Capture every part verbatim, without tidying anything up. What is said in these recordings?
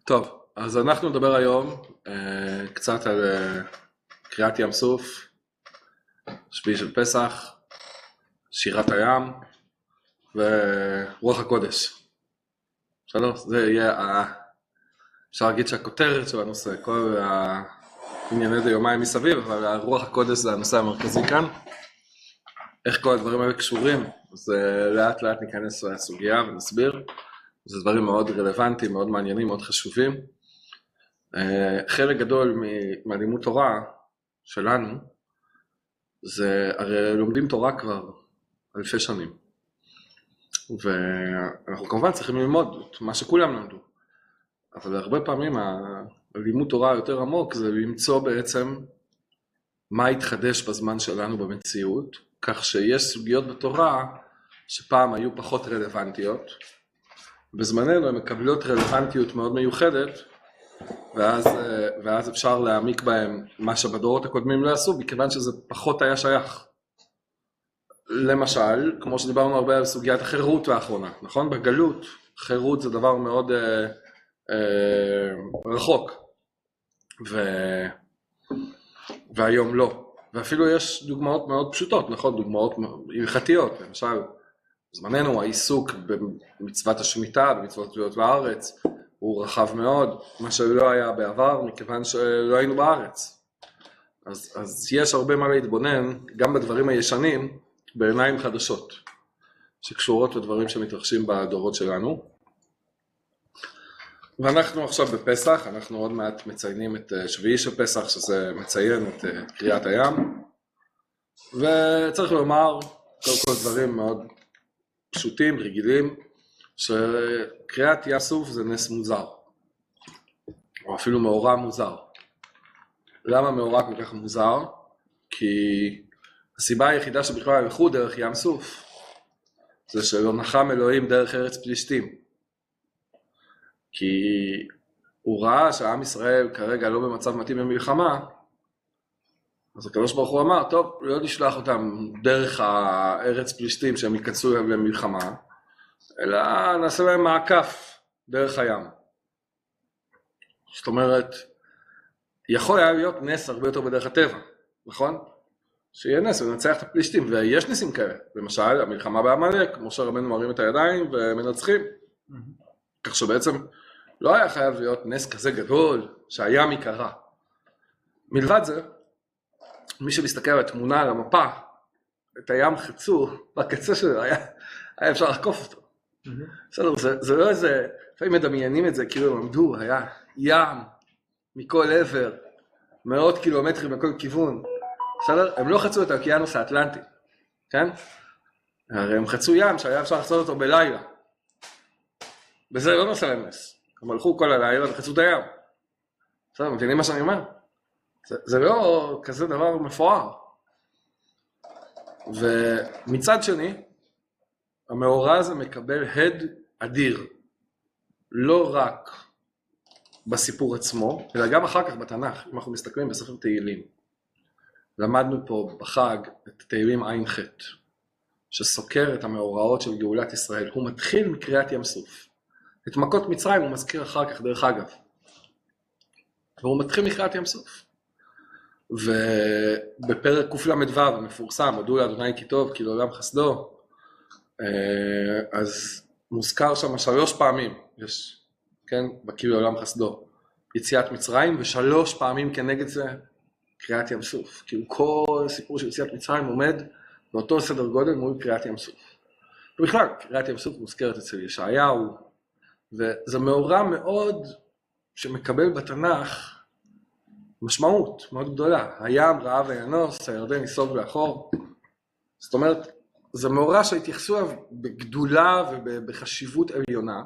טוב, אז אנחנו נדבר היום אה, קצת על אה, קריאת ים סוף, שביעי של פסח, שירת הים ורוח הקודש. בסדר? זה יהיה, ה... אפשר להגיד שהכותרת של הנושא, כל הענייני דיומיים מסביב, אבל רוח הקודש זה הנושא המרכזי כאן. איך כל הדברים האלה קשורים, אז אה, לאט לאט ניכנס לסוגיה ונסביר. זה דברים מאוד רלוונטיים, מאוד מעניינים, מאוד חשובים. חלק גדול מהלימוד תורה שלנו, זה הרי לומדים תורה כבר אלפי שנים. ואנחנו כמובן צריכים ללמוד את מה שכולם למדו. אבל הרבה פעמים הלימוד תורה היותר עמוק זה למצוא בעצם מה התחדש בזמן שלנו במציאות, כך שיש סוגיות בתורה שפעם היו פחות רלוונטיות, בזמננו הן מקבלות רלוונטיות מאוד מיוחדת, ואז, ואז אפשר להעמיק בהם מה שבדורות הקודמים לא עשו, מכיוון שזה פחות היה שייך. למשל, כמו שדיברנו הרבה על סוגיית החירות האחרונה, נכון? בגלות, חירות זה דבר מאוד אה, אה, רחוק, ו... והיום לא. ואפילו יש דוגמאות מאוד פשוטות, נכון? דוגמאות הלכתיות, למשל, בזמננו העיסוק במצוות השמיטה, במצוות תביעות בארץ, הוא רחב מאוד, מה שלא היה בעבר, מכיוון שלא היינו בארץ. אז, אז יש הרבה מה להתבונן, גם בדברים הישנים, בעיניים חדשות, שקשורות לדברים שמתרחשים בדורות שלנו. ואנחנו עכשיו בפסח, אנחנו עוד מעט מציינים את שביעי של פסח, שזה מציין את קריאת הים. וצריך לומר, כל כל דברים מאוד פשוטים, רגילים, שקריאת ים סוף זה נס מוזר, או אפילו מאורע מוזר. למה מאורע כל כך מוזר? כי הסיבה היחידה שבכלל הלכו דרך ים סוף, זה שלא נחם אלוהים דרך ארץ פלישתים. כי הוא ראה שהעם ישראל כרגע לא במצב מתאים למלחמה, אז הקדוש ברוך הוא אמר, טוב, לא נשלח אותם דרך הארץ פלישתים שהם ייכנסו למלחמה, אלא נעשה להם מעקף דרך הים. זאת אומרת, יכול היה להיות נס הרבה יותר בדרך הטבע, נכון? שיהיה נס ונצח את הפלישתים, ויש ניסים כאלה. למשל, המלחמה בעמלק, משה רבנו מרים את הידיים ומנצחים. Mm-hmm. כך שבעצם לא היה חייב להיות נס כזה גדול שהים יקרה. מלבד זה, מי שמסתכל על התמונה, על המפה, את הים חצו, בקצה שלו היה, היה אפשר לחקוף אותו. בסדר, זה, זה לא איזה, לפעמים מדמיינים את זה, כאילו הם עמדו, היה ים מכל עבר, מאות קילומטרים מכל כיוון. בסדר, הם לא חצו את האוקיינוס האטלנטי, כן? הרי הם חצו ים שהיה אפשר לחצות אותו בלילה. וזה לא נושא להם נס. הם הלכו כל הלילה וחצו את הים. בסדר, מבינים מה שאני אומר? זה, זה לא כזה דבר מפואר. ומצד שני, המאורע הזה מקבל הד אדיר, לא רק בסיפור עצמו, אלא גם אחר כך בתנ"ך, אם אנחנו מסתכלים בספר תהילים. למדנו פה בחג את תהילים עין ח' שסוקר את המאורעות של גאולת ישראל. הוא מתחיל מקריאת ים סוף. את מכות מצרים הוא מזכיר אחר כך, דרך אגב. והוא מתחיל מקריאת ים סוף. ובפרק קל"ו המפורסם, הודו לאדוני כי טוב, כי לעולם חסדו, אז מוזכר שם שלוש פעמים, יש, כן, בקי לעולם חסדו, יציאת מצרים, ושלוש פעמים כנגד זה קריאת ים סוף. כאילו כל סיפור של יציאת מצרים עומד באותו סדר גודל מול קריאת ים סוף. ובכלל, קריאת ים סוף מוזכרת אצל ישעיהו, וזה מאורע מאוד שמקבל בתנ"ך משמעות מאוד גדולה. הים ראה וינוס, הירדן ייסוג לאחור. זאת אומרת, זה מאורע שהתייחסו אליו בגדולה ובחשיבות עליונה.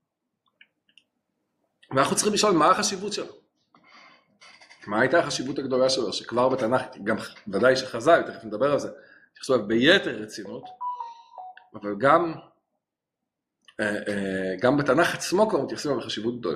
ואנחנו צריכים לשאול מה החשיבות שלו. מה הייתה החשיבות הגדולה שלו, שכבר בתנ"ך, גם ודאי שחז"ל, תכף נדבר על זה, התייחסו אליו ביתר רצינות, אבל גם, גם בתנ"ך עצמו כבר מתייחסים אליו בחשיבות גדולה.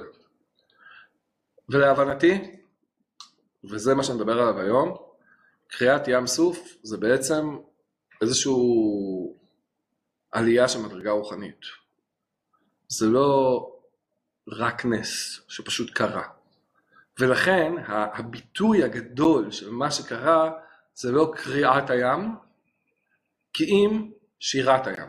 ולהבנתי, וזה מה שנדבר עליו היום, קריאת ים סוף זה בעצם איזשהו עלייה של מדרגה רוחנית. זה לא רק נס שפשוט קרה. ולכן הביטוי הגדול של מה שקרה זה לא קריעת הים, כי אם שירת הים.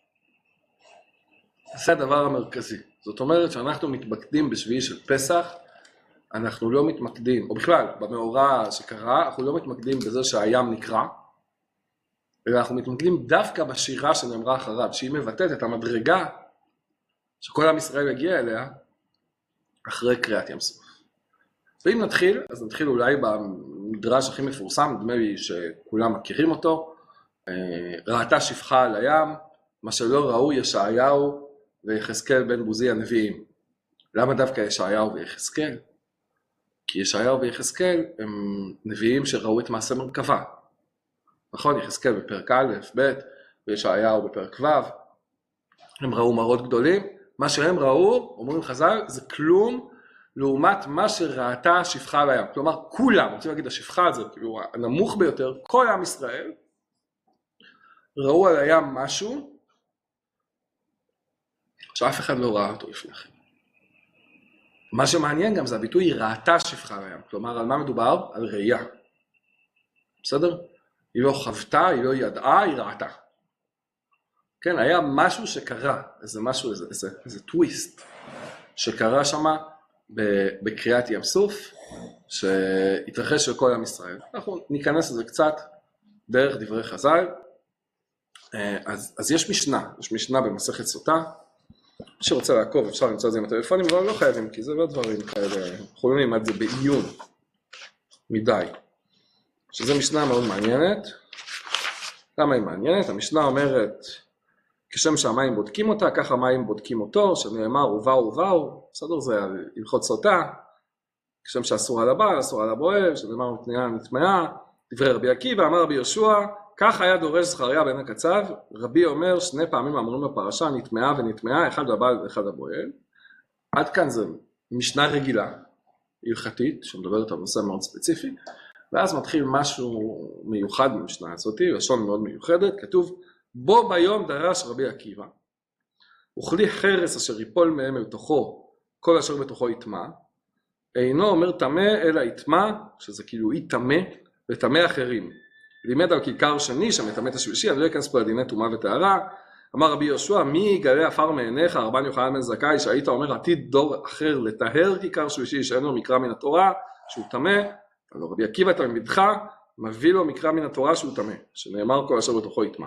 זה הדבר המרכזי. זאת אומרת שאנחנו מתמקדים בשביעי של פסח, אנחנו לא מתמקדים, או בכלל במאורע שקרה, אנחנו לא מתמקדים בזה שהים נקרא, אלא אנחנו מתמקדים דווקא בשירה שנאמרה אחריו, שהיא מבטאת את המדרגה שכל עם ישראל הגיע אליה אחרי קריאת ים סוף. ואם נתחיל, אז נתחיל אולי במדרש הכי מפורסם, נדמה לי שכולם מכירים אותו, ראתה שפחה על הים, מה שלא ראו ישעיהו ויחזקאל בן בוזי הנביאים. למה דווקא ישעיהו ויחזקאל? כי ישעיהו ויחזקאל הם נביאים שראו את מעשה מרכבה. נכון, יחזקאל בפרק א', ב', וישעיהו בפרק ו', הם ראו מראות גדולים. מה שהם ראו, אומרים חז"ל, זה כלום לעומת מה שראתה שפחה על הים. כלומר, כולם, רוצים להגיד השפחה הזה, כאילו הנמוך ביותר, כל עם ישראל, ראו על הים משהו שאף אחד לא ראה אותו לפני כן. מה שמעניין גם זה הביטוי ראתה שפחה על הים. כלומר, על מה מדובר? על ראייה. בסדר? היא לא חוותה, היא לא ידעה, היא ראתה. כן, היה משהו שקרה, איזה משהו, איזה, איזה, איזה טוויסט, שקרה שמה בקריאת ים סוף, שהתרחש לכל עם ישראל. אנחנו ניכנס לזה קצת דרך דברי חז"ל. אז, אז יש משנה, יש משנה במסכת סוטה, מי שרוצה לעקוב אפשר למצוא את זה עם הטלפונים, אבל לא חייבים, כי זה לא דברים כאלה, יכולים ללמד את זה בעיון מדי. שזו משנה מאוד מעניינת. למה היא מעניינת? המשנה אומרת, כשם שהמים בודקים אותה, ככה המים בודקים אותו, שנאמר ובאו ובאו, בסדר, זה הלכות סוטה, כשם שאסור על הבעל, אסור על הבועל, שנאמר מתנאה נטמאה, דברי רבי עקיבא, אמר רבי יהושע, כך היה דורש זכריה בן הקצב, רבי אומר שני פעמים אמרים בפרשה, נטמאה ונטמאה, אחד הבעל ואחד הבועל. עד כאן זה משנה רגילה, הלכתית, שמדברת על נושא מאוד ספציפי, ואז מתחיל משהו מיוחד במשנה הזאת, לשון מאוד מיוחדת, כתוב, בו ביום דרש רבי עקיבא, וכלי חרס אשר יפול מהם אל תוכו, כל אשר בתוכו יטמא, אינו אומר טמא אלא יטמא, שזה כאילו יטמא, וטמא אחרים. לימד על כיכר שני, שמטמא את השלישי, אני לא אכנס פה לדיני טומאה וטהרה. אמר רבי יהושע, מי יגלה עפר מעיניך, רבן יוחנן בן זכאי, שהיית אומר עתיד דור אחר לטהר כיכר שלישי, שאין לו מקרא מן התורה, שהוא טמא, אבל רבי עקיבא תלמידך, מביא לו מקרא מן התורה שהוא טמא, שנאמר כל אשר בתוכו יטמא.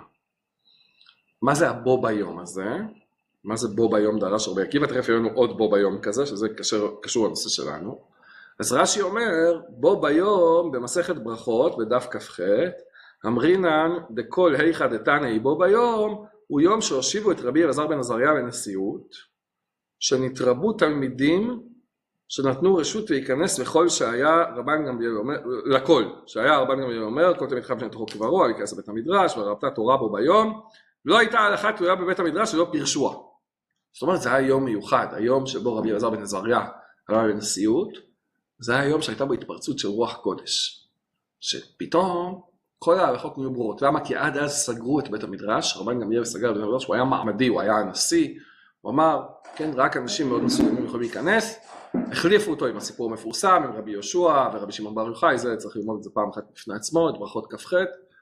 מה זה הבו ביום הזה? מה זה בו ביום דרש רבי עקיבא? תכף יהיה לנו עוד בו ביום כזה, שזה קשור, קשור לנושא שלנו. אז רש"י אומר, בו ביום במסכת ברכות, בדף כ"ח, אמרינן דכל היכא דתניא בו ביום, הוא יום שהושיבו את רבי אלעזר בן עזריה לנשיאות, שנתרבו תלמידים שנתנו רשות להיכנס לכל שהיה רבן גמליאל אומר, לכל, שהיה רבן גמליאל אומר, כל תלמיד חייב שנתוכו כברו, להיכנס לבית המדרש, ורבתה תורה בו ביום, לא הייתה הלכה תלויה בבית המדרש שלא פירשוה. זאת אומרת, זה היה יום מיוחד, היום שבו רבי אלעזר בן עזריה עלה לנשיאות, זה היה היום שהייתה בו התפרצות של רוח קודש, שפתאום כל ההלכות נהיו ברורות. למה? כי עד אז סגרו את בית המדרש, רבן גמליאל סגר את בית המדרש, הוא היה מעמדי, הוא היה הנשיא, הוא אמר, כן, רק אנשים מאוד מסוימים יכולים להיכנס, החליפו אותו עם הסיפור המפורסם, עם רבי יהושע ורבי שמעון בר יוחאי, זה צריך ללמוד את זה פעם אחת בפני עצמו, את ברכות כ"ח,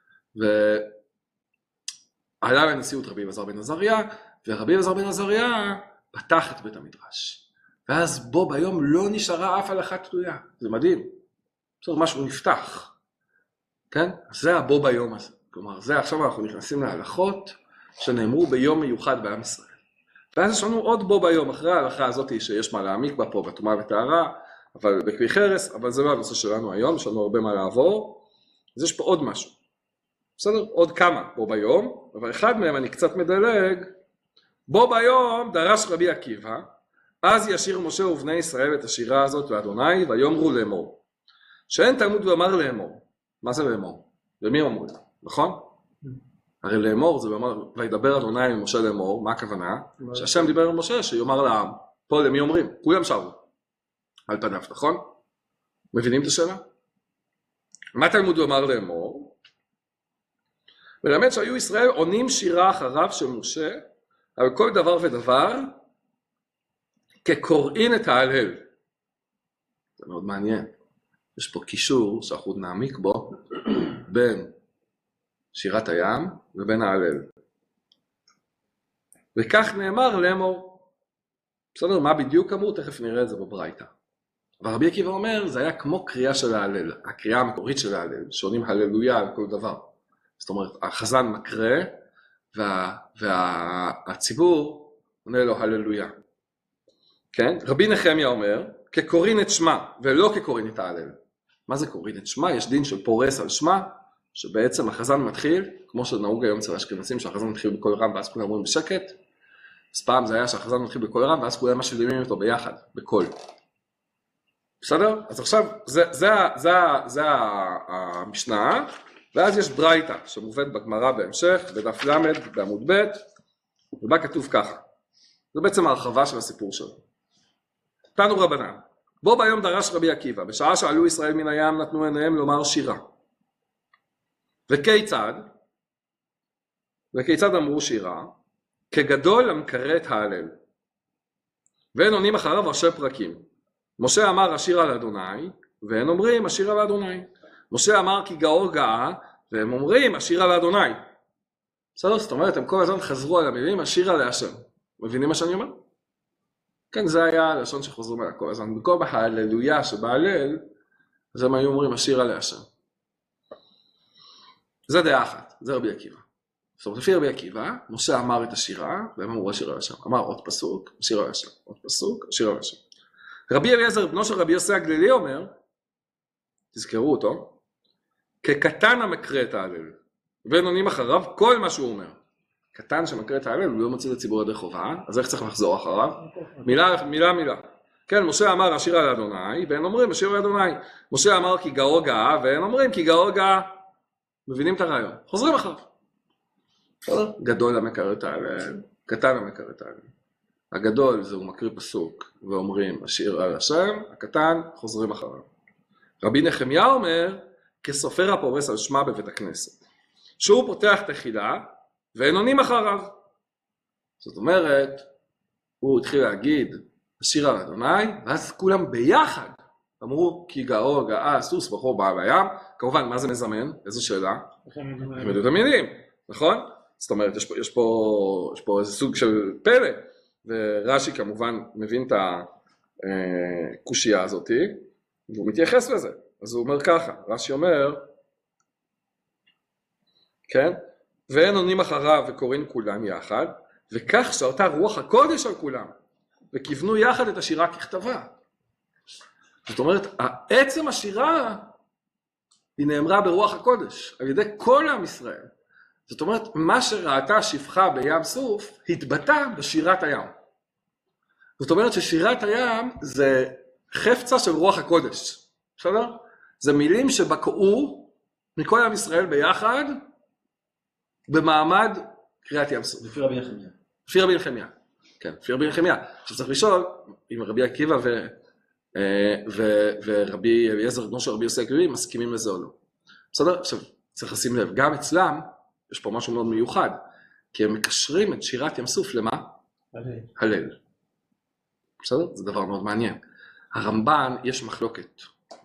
ועלה לנשיאות רבי אלעזר בן עזריה, ורבי אלעזר בן עזריה פתח את בית המדרש. ואז בו ביום לא נשארה אף הלכה תלויה. זה מדהים. בסדר, משהו נפתח. כן? זה הבו ביום הזה. כלומר, זה עכשיו אנחנו נכנסים להלכות שנאמרו ביום מיוחד בעם ישראל. ואז יש לנו עוד בו ביום, אחרי ההלכה הזאת שיש מה להעמיק בה פה, בטומאה וטהרה, אבל בכלי חרס, אבל זה לא הנושא שלנו היום, יש לנו הרבה מה לעבור. אז יש פה עוד משהו. בסדר? עוד כמה בו ביום, אבל אחד מהם אני קצת מדלג. בו ביום דרש רבי עקיבא, אז ישיר משה ובני ישראל את השירה הזאת לאדוני, ויאמרו לאמור. שאין תלמוד ואמר לאמור. מה זה לאמור? למי אמרו? נכון? הרי לאמור זה לומר, וידבר אדוני עם משה לאמור, מה הכוונה? שהשם דיבר עם משה שיאמר לעם. פה למי אומרים? כולם שרו. על פניו, נכון? מבינים את השאלה? מה תלמוד ואמר לאמור? מלמד שהיו ישראל עונים שירה אחריו של משה, על כל דבר ודבר, כקוראין את ההלל. זה מאוד מעניין. יש פה קישור שאנחנו נעמיק בו בין שירת הים ובין ההלל. וכך נאמר לאמור. בסדר, מה בדיוק אמרו? תכף נראה את זה בברייתא. ורבי עקיבא אומר, זה היה כמו קריאה של ההלל, הקריאה המקורית של ההלל, שעונים הללויה על כל דבר. זאת אומרת, החזן מקרא, וה, והציבור עונה לו הללויה. כן? רבי נחמיה אומר, כקוראים את שמה, ולא כקוראים את ההלל. מה זה קוראים את שמה? יש דין של פורס על שמה, שבעצם החזן מתחיל, כמו שנהוג היום אצל האשכנזים, שהחזן מתחיל בקול רם, ואז כולם אומרים בשקט. אז פעם זה היה שהחזן מתחיל בקול רם, ואז כולם משלימים אותו ביחד, בקול. בסדר? אז עכשיו, זה, זה, זה, זה המשנה, ואז יש ברייתא, שמובאת בגמרא בהמשך, בדף למד, בעמוד ב', ובה כתוב ככה. זה בעצם ההרחבה של הסיפור שלו. תנו רבנן, בו ביום דרש רבי עקיבא, בשעה שעלו ישראל מן הים נתנו עיניהם לומר שירה. וכיצד? וכיצד אמרו שירה? כגדול המקרא את ההלל. ואין עונים אחריו ראשי פרקים. משה אמר השיר על אדוני, והם אומרים השיר על אדוני. משה אמר כי גאור גאה, והם אומרים השיר על אדוני. בסדר? זאת אומרת, הם כל הזמן חזרו על המילים השיר על השם. מבינים מה שאני אומר? כן, זה היה הלשון שחוזרים על הכל. אז במקום ההללויה שבהלל, אז הם היו אומרים השיר על השם. זה דעה אחת, זה רבי עקיבא. זאת אומרת, לפי רבי עקיבא, משה אמר את השירה, והם אמרו השיר על השם. אמר עוד פסוק, השיר על השם. עוד פסוק, השיר על השם. רבי אליעזר, בנו של רבי יוסי הגלילי אומר, תזכרו אותו, כקטן המקרא את ההלל, והם עונים אחריו כל מה שהוא אומר. קטן שמקרא את ההלל, הוא לא מוציא לציבור ידי חובה, אז איך צריך לחזור אחריו? מילה, מילה, מילה. כן, משה אמר השיר על אדוני, והם אומרים השיר על אדוני. משה אמר כי גאור גאה, והם אומרים כי גאור גאה. מבינים את הרעיון? חוזרים אחריו. גדול המקרא את ההלל, קטן המקרא את ההלל. הגדול זה הוא מקריא פסוק, ואומרים השיר על השם, הקטן חוזרים אחריו. רבי נחמיה אומר, כסופר הפורס על שמה בבית הכנסת. שהוא פותח תחילה, והם עונים אחריו. זאת אומרת, הוא התחיל להגיד, השיר על אדוני, ואז כולם ביחד אמרו, כי גאור גאה סוס בחור בעל הים. כמובן, מה זה מזמן? איזו שאלה? הם יודעים המילים, נכון? זאת אומרת, יש פה, יש פה, יש פה איזה סוג של פלא, ורש"י כמובן מבין את הקושייה הזאת, והוא מתייחס לזה. אז הוא אומר ככה, רש"י אומר, כן? ואין עונים אחריו וקוראים כולם יחד, וכך שרתה רוח הקודש על כולם, וכיוונו יחד את השירה ככתבה. זאת אומרת, עצם השירה היא נאמרה ברוח הקודש, על ידי כל עם ישראל. זאת אומרת, מה שראתה שפחה בים סוף, התבטא בשירת הים. זאת אומרת ששירת הים זה חפצה של רוח הקודש. בסדר? זה מילים שבקעו מכל עם ישראל ביחד, במעמד קריאת ים סוף. לפי רבי נחמיה. לפי רבי נחמיה. כן, לפי רבי נחמיה. עכשיו צריך לשאול, אם רבי עקיבא ו... ו... ורבי אליעזר, בנו של רבי יוסי הגלילי, מסכימים לזה או לא. בסדר? עכשיו, צריך לשים לב, גם אצלם, יש פה משהו מאוד מיוחד, כי הם מקשרים את שירת ים סוף למה? הלל. הלל. בסדר? זה דבר מאוד מעניין. הרמב"ן, יש מחלוקת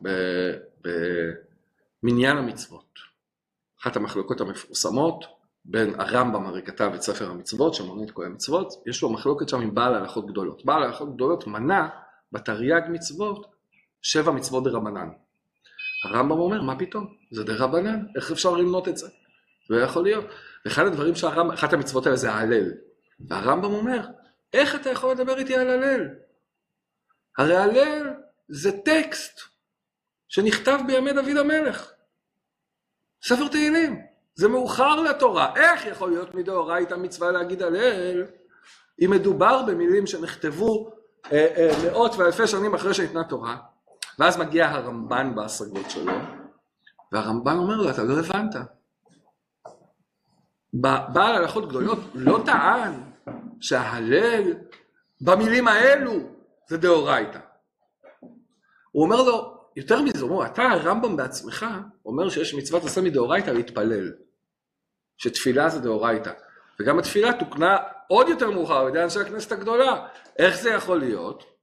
במניין המצוות. אחת המחלוקות המפורסמות, בין הרמב"ם הרי כתב את ספר המצוות, שמונה את כל המצוות, יש לו מחלוקת שם עם בעל הלכות גדולות. בעל הלכות גדולות מנה בתרי"ג מצוות, שבע מצוות דרבנן. הרמב"ם אומר, מה פתאום? זה דרבנן, איך אפשר למנות את זה? לא יכול להיות. ואחד הדברים שהרמב"ם, אחת המצוות האלה זה ההלל. והרמב"ם אומר, איך אתה יכול לדבר איתי על הלל? הרי הלל זה טקסט שנכתב בימי דוד המלך. ספר תהילים. זה מאוחר לתורה. איך יכול להיות מדאורייתא מצווה להגיד הלל, אם מדובר במילים שנכתבו אה, אה, מאות ואלפי שנים אחרי שניתנה תורה? ואז מגיע הרמב"ן בהשגות שלו, והרמב"ן אומר לו, אתה לא הבנת. בעל הלכות גדולות לא טען שההלל במילים האלו זה דאורייתא. הוא אומר לו, יותר מזה, הוא אומר, אתה הרמב"ם בעצמך אומר שיש מצוות עשה מדאורייתא להתפלל, שתפילה זה דאורייתא, וגם התפילה תוקנה עוד יותר מאוחר על ידי אנשי הכנסת הגדולה. איך זה יכול להיות?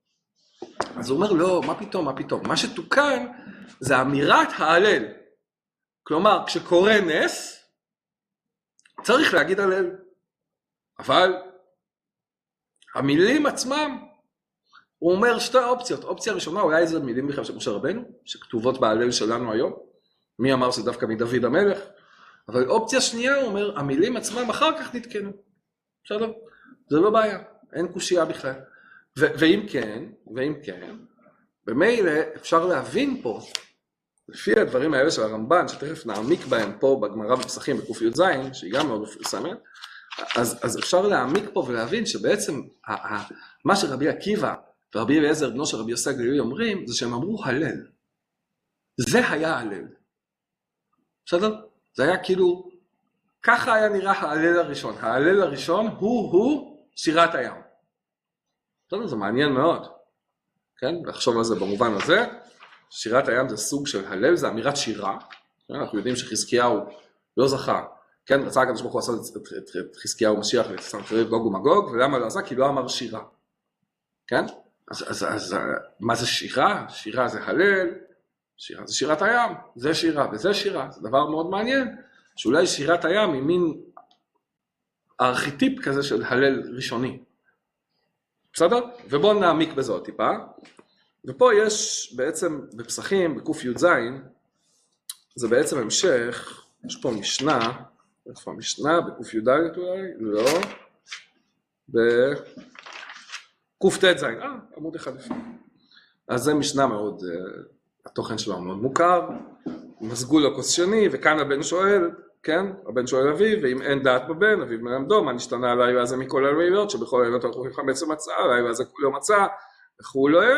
אז הוא אומר, לא, מה פתאום, מה פתאום? מה שתוקן זה אמירת ההלל. כלומר, כשקורה נס, צריך להגיד הלל. אבל המילים עצמם, הוא אומר שתי אופציות. אופציה ראשונה, אולי זה מילים בכלל של משה רבנו, שכתובות בהלל שלנו היום. מי אמר שדווקא מדוד המלך? אבל אופציה שנייה, הוא אומר, המילים עצמם אחר כך נתקנו. בסדר? זה לא בעיה, אין קושייה בכלל. ו- ואם כן, ואם כן, במילא אפשר להבין פה, לפי הדברים האלה של הרמב"ן, שתכף נעמיק בהם פה בגמרא בפסחים בקוף י"ז, שהיא גם מאוד מפורסמת, אז, אז אפשר להעמיק פה ולהבין שבעצם ה- ה- מה שרבי עקיבא ורבי אליעזר בנו של רבי יוסי הגלילי אומרים, זה שהם אמרו הלל. זה היה הלל. בסדר? זה היה כאילו, ככה היה נראה ההלל הראשון. ההלל הראשון הוא-הוא שירת הים. בסדר? זה מעניין מאוד. כן? לחשוב על זה במובן הזה. שירת הים זה סוג של הלל, זה אמירת שירה. כן? אנחנו יודעים שחזקיהו לא זכה. כן? רצה הקדוש ברוך הוא לעשות את, את, את, את חזקיהו משיח לסנחריב גוג ומגוג, ולמה לא עשה? כי לא אמר שירה. כן? אז, אז, אז מה זה שירה? שירה זה הלל. שירה זה שירת הים, זה שירה וזה שירה, זה דבר מאוד מעניין, שאולי שירת הים היא מין ארכיטיפ כזה של הלל ראשוני. בסדר? ובואו נעמיק בזה עוד טיפה. ופה יש בעצם בפסחים, בקוף י"ז, זה בעצם המשך, יש פה משנה, איפה המשנה? בקוף י"ד אולי? לא. בקוף ט"ז, אה, עמוד אחד לפני. אז זה משנה מאוד... התוכן שלו מאוד מוכר, מסגו לו כוס שני, וכאן הבן שואל, כן? הבן שואל אביו, ואם אין דעת בבן, אביו מלמדו, מה נשתנה עליי ואז מכל הלילות, שבכל הלילות הלכו חמץ ומצא, עליי ואז כולו מצא, וכו' לא.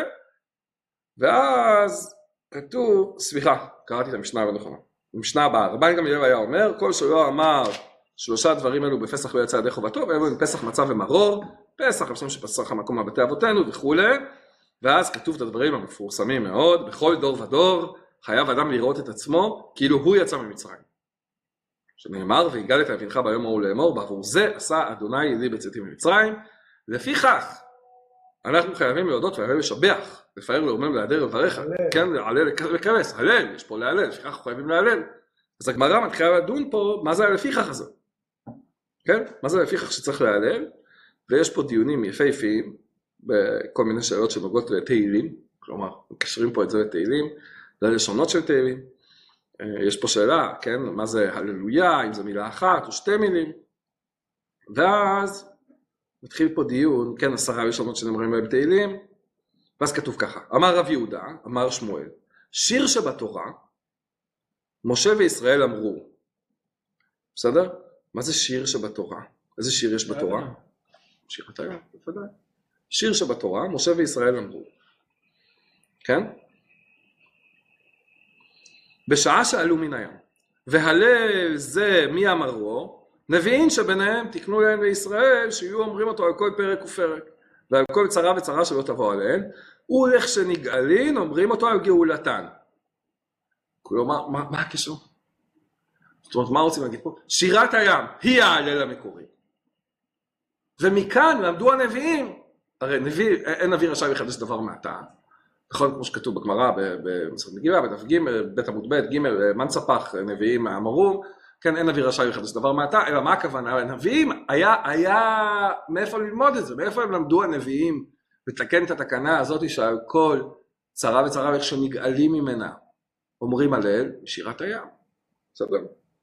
ואז כתוב, סליחה, קראתי את המשנה הנכונה, המשנה הבאה, רבן גמליאל היה אומר, כל שלא אמר שלושה דברים אלו בפסח לא יצא ידי חובתו, ואלו עם פסח מצה ומרור, פסח, על שם שפסח המקום מבתי אבותינו וכו'. ואז כתוב את הדברים המפורסמים מאוד, בכל דור ודור חייב אדם לראות את עצמו כאילו הוא יצא ממצרים. שנאמר, והגדת אבינך ביום ההוא לאמור, בעבור זה עשה אדוני לי בצאתי ממצרים. לפיכך, אנחנו חייבים להודות והלל לשבח, לפאר לאומם להדר ולברך, כן, להלל לקרס, הלל, יש פה להלל, לפיכך אנחנו חייבים להלל. אז הגמרא מתחילה לדון פה, מה זה הלפיכך הזה? כן? מה זה הלפיכך שצריך להלל? ויש פה דיונים יפהפיים, בכל מיני שאלות שנוגעות לתהילים, כלומר, מקשרים פה את זה לתהילים, ללשונות של תהילים. יש פה שאלה, כן, מה זה הללויה, אם זה מילה אחת או שתי מילים. ואז מתחיל פה דיון, כן, עשרה לשונות שנאמרים בהם תהילים, ואז כתוב ככה, אמר רב יהודה, אמר שמואל, שיר שבתורה, משה וישראל אמרו, בסדר? מה זה שיר שבתורה? איזה שיר יש בתורה? שירת הים, בוודאי. שיר שבתורה, משה וישראל אמרו. כן? בשעה שעלו מן הים. והלל זה מי אמרו, נביאים שביניהם תקנו להם לישראל, שיהיו אומרים אותו על כל פרק ופרק, ועל כל צרה וצרה שלא תבוא עליהן, ולכשנגאלין אומרים אותו על גאולתן. כלומר, מה, מה הקשר? זאת אומרת, מה רוצים להגיד פה? שירת הים היא ההלל המקורי. ומכאן למדו הנביאים, הרי נביא, אין נביא רשאי לחדש דבר מעתה, נכון, כמו שכתוב בגמרא, במסכת מגילה, בדף ג', בית עמוד ב', ג', מנצפח, נביאים אמרו, כן, אין נביא רשאי לחדש דבר מעתה, אלא מה הכוונה? הנביאים, היה, היה, מאיפה ללמוד את זה? מאיפה הם למדו הנביאים, ותקן את התקנה הזאת שעל כל צרה וצרה ואיך שנגאלים ממנה, אומרים הלל, שירת הים. בסדר?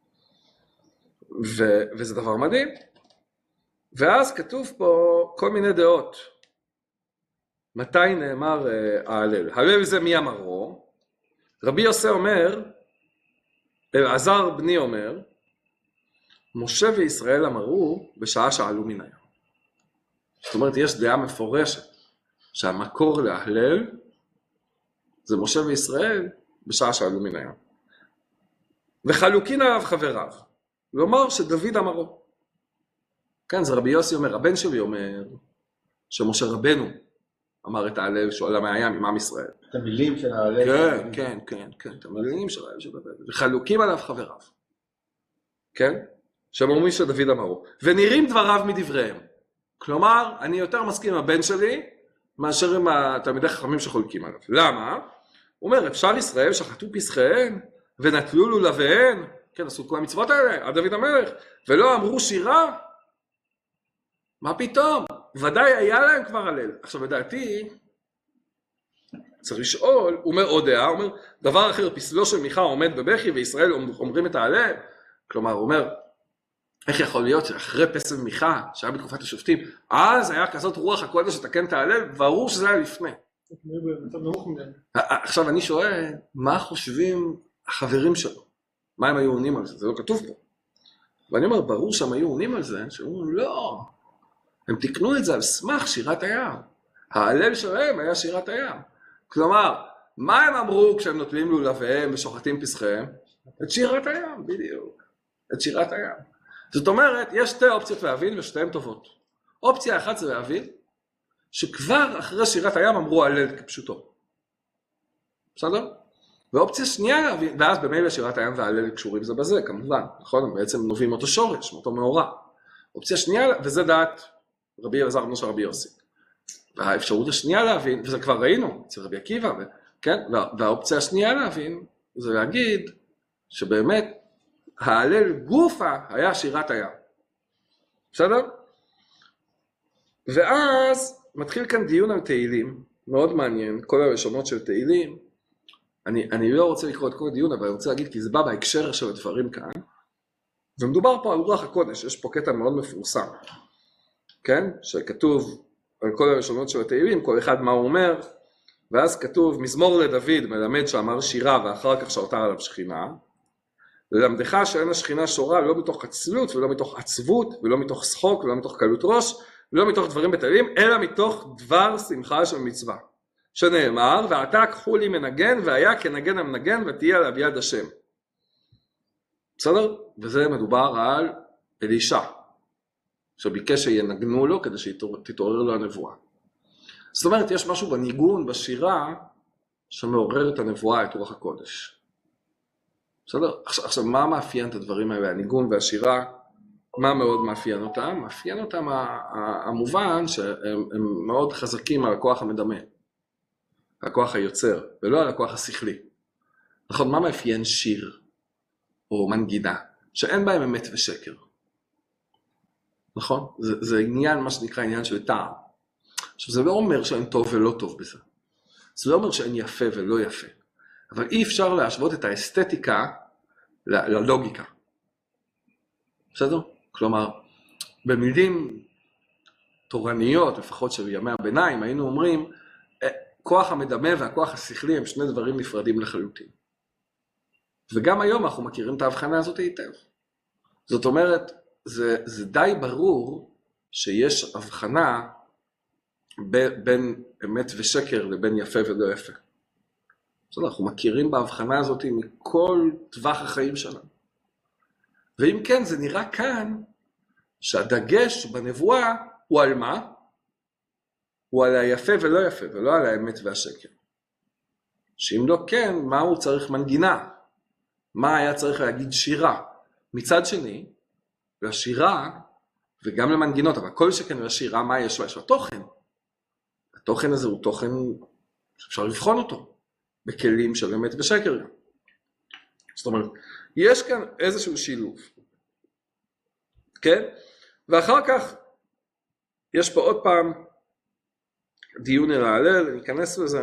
ו, וזה דבר מדהים. ואז כתוב פה כל מיני דעות. מתי נאמר ההלל? הלל זה מי אמרו? רבי יוסי אומר, אלעזר בני אומר, משה וישראל אמרו בשעה שעלו מן הים. זאת אומרת, יש דעה מפורשת שהמקור להלל זה משה וישראל בשעה שעלו מן הים. וחלוקין עליו חבריו, ואומר שדוד אמרו. כן, זה רבי יוסי אומר, הבן שלי אומר שמשה רבנו אמר את ההלל שהוא עלה מהים עם עם ישראל. את המילים של ההלל. כן, כן, כן, כן, את המילים של ההלל של דוד. וחלוקים עליו חבריו. כן? שהם אומרים שדוד אמרו. ונראים דבריו מדבריהם. כלומר, אני יותר מסכים עם הבן שלי מאשר עם התלמידי חכמים שחולקים עליו. למה? הוא אומר, אפשר ישראל שחטו פסחיהן ונטלו לולביהן, כן, עשו כל המצוות האלה, עד דוד המלך, ולא אמרו שירה? מה פתאום? ודאי היה להם כבר הלל. עכשיו, לדעתי, צריך לשאול, הוא אומר עוד דעה, הוא אומר, דבר אחר, פסלו של מיכה עומד בבכי, וישראל אומרים את ההלל. כלומר, הוא אומר, איך יכול להיות שאחרי פסל מיכה, שהיה בתקופת השופטים, אז היה כזאת רוח הקודש שתקן את ההלל, ברור שזה היה לפני. עכשיו, אני שואל, מה חושבים החברים שלו? מה הם היו עונים על זה? זה לא כתוב פה. ואני אומר, ברור שהם היו עונים על זה, שאומרים, לא, הם תקנו את זה על סמך שירת הים. ההלל שלהם היה שירת הים. כלומר, מה הם אמרו כשהם נוטלים לולביהם ושוחטים פסחיהם? את שירת הים, בדיוק. את שירת הים. זאת אומרת, יש שתי אופציות להבין ושתיהן טובות. אופציה אחת זה להבין, שכבר אחרי שירת הים אמרו הלל כפשוטו. בסדר? ואופציה שנייה להבין, ואז במילא שירת הים וההלל קשורים זה בזה, כמובן. נכון? הם בעצם נובעים מאותו שורש, מאותו מאורע. אופציה שנייה, וזה דעת רבי אלעזר בנו של רבי יוסי. והאפשרות השנייה להבין, וזה כבר ראינו, אצל רבי עקיבא, כן? והאופציה השנייה להבין, זה להגיד שבאמת ההלל גופה היה שירת הים. בסדר? ואז מתחיל כאן דיון על תהילים, מאוד מעניין, כל הראשונות של תהילים. אני, אני לא רוצה לקרוא את כל הדיון, אבל אני רוצה להגיד, כי זה בא בהקשר של הדברים כאן, ומדובר פה על רוח הקודש, יש פה קטע מאוד מפורסם, כן? שכתוב על כל הראשונות של התהילים, כל אחד מה הוא אומר, ואז כתוב, מזמור לדוד מלמד שאמר שירה, ואחר כך שרתה עליו שכינה, ללמדך שאין השכינה שורה לא מתוך עצלות, ולא מתוך עצבות, ולא מתוך שחוק, ולא מתוך קלות ראש, ולא מתוך דברים בטלים, אלא מתוך דבר שמחה של מצווה. שנאמר, ועתה קחו לי מנגן, והיה כנגן המנגן, ותהיה עליו יד השם. בסדר? וזה מדובר על אלישע, שביקש שינגנו לו, כדי שתתעורר לו הנבואה. זאת אומרת, יש משהו בניגון, בשירה, שמעורר את הנבואה, את רוח הקודש. בסדר? עכשיו, עכשיו, מה מאפיין את הדברים האלה? הניגון והשירה, מה מאוד מאפיין אותם? מאפיין אותם המובן שהם מאוד חזקים על הכוח המדמה, הכוח היוצר, ולא על הכוח השכלי. נכון, מה מאפיין שיר או מנגינה? שאין בהם אמת ושקר. נכון? זה, זה עניין, מה שנקרא עניין של טעם. עכשיו, זה לא אומר שאין טוב ולא טוב בזה. זה לא אומר שאין יפה ולא יפה. אבל אי אפשר להשוות את האסתטיקה ל- ללוגיקה. בסדר? כלומר, במילים תורניות, לפחות של ימי הביניים, היינו אומרים, כוח המדמה והכוח השכלי הם שני דברים נפרדים לחלוטין. וגם היום אנחנו מכירים את ההבחנה הזאת היטב. זאת אומרת, זה, זה די ברור שיש הבחנה ב, בין אמת ושקר לבין יפה ולא יפה. בסדר, אנחנו מכירים בהבחנה הזאת מכל טווח החיים שלנו. ואם כן, זה נראה כאן שהדגש בנבואה הוא על מה? הוא על היפה ולא יפה, ולא על האמת והשקר. שאם לא כן, מה הוא צריך מנגינה? מה היה צריך להגיד שירה? מצד שני, לשירה, וגם למנגינות, אבל כל שכן לשירה, מה יש לו? יש לו תוכן. התוכן הזה הוא תוכן שאפשר לבחון אותו, בכלים של אמת ושקר. זאת אומרת, יש כאן איזשהו שילוב. כן? ואחר כך, יש פה עוד פעם, דיון אל ההלל, ניכנס לזה.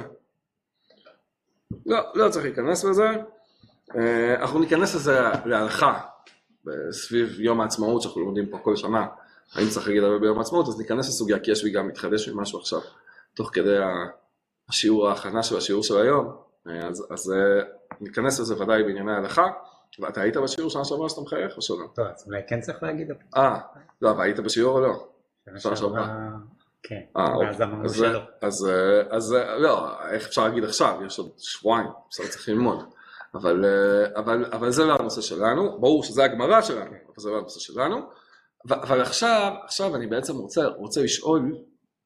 לא, לא צריך להיכנס לזה. אנחנו ניכנס לזה להלכה, סביב יום העצמאות שאנחנו לומדים פה כל שנה. האם צריך להגיד הרבה ביום העצמאות, אז ניכנס לסוגיה, כי יש לי גם מתחדש ממשהו עכשיו, תוך כדי השיעור ההכנה של השיעור של היום. אז, אז ניכנס לזה ודאי בענייני ההלכה. ואתה היית בשיעור שנה שעברה שאתה מחייך או שלא? טוב, אז אולי כן צריך להגיד. אה, לא, אבל היית בשיעור או לא? שנה שעברה. כן, ואז אמרנו שלא. אז, אז לא, איך אפשר להגיד עכשיו? יש עוד שבועיים, בסדר צריך ללמוד. אבל, אבל, אבל זה לא הנושא שלנו, ברור שזה הגמרא שלנו, אבל זה לא הנושא שלנו. אבל עכשיו, עכשיו אני בעצם רוצה, רוצה לשאול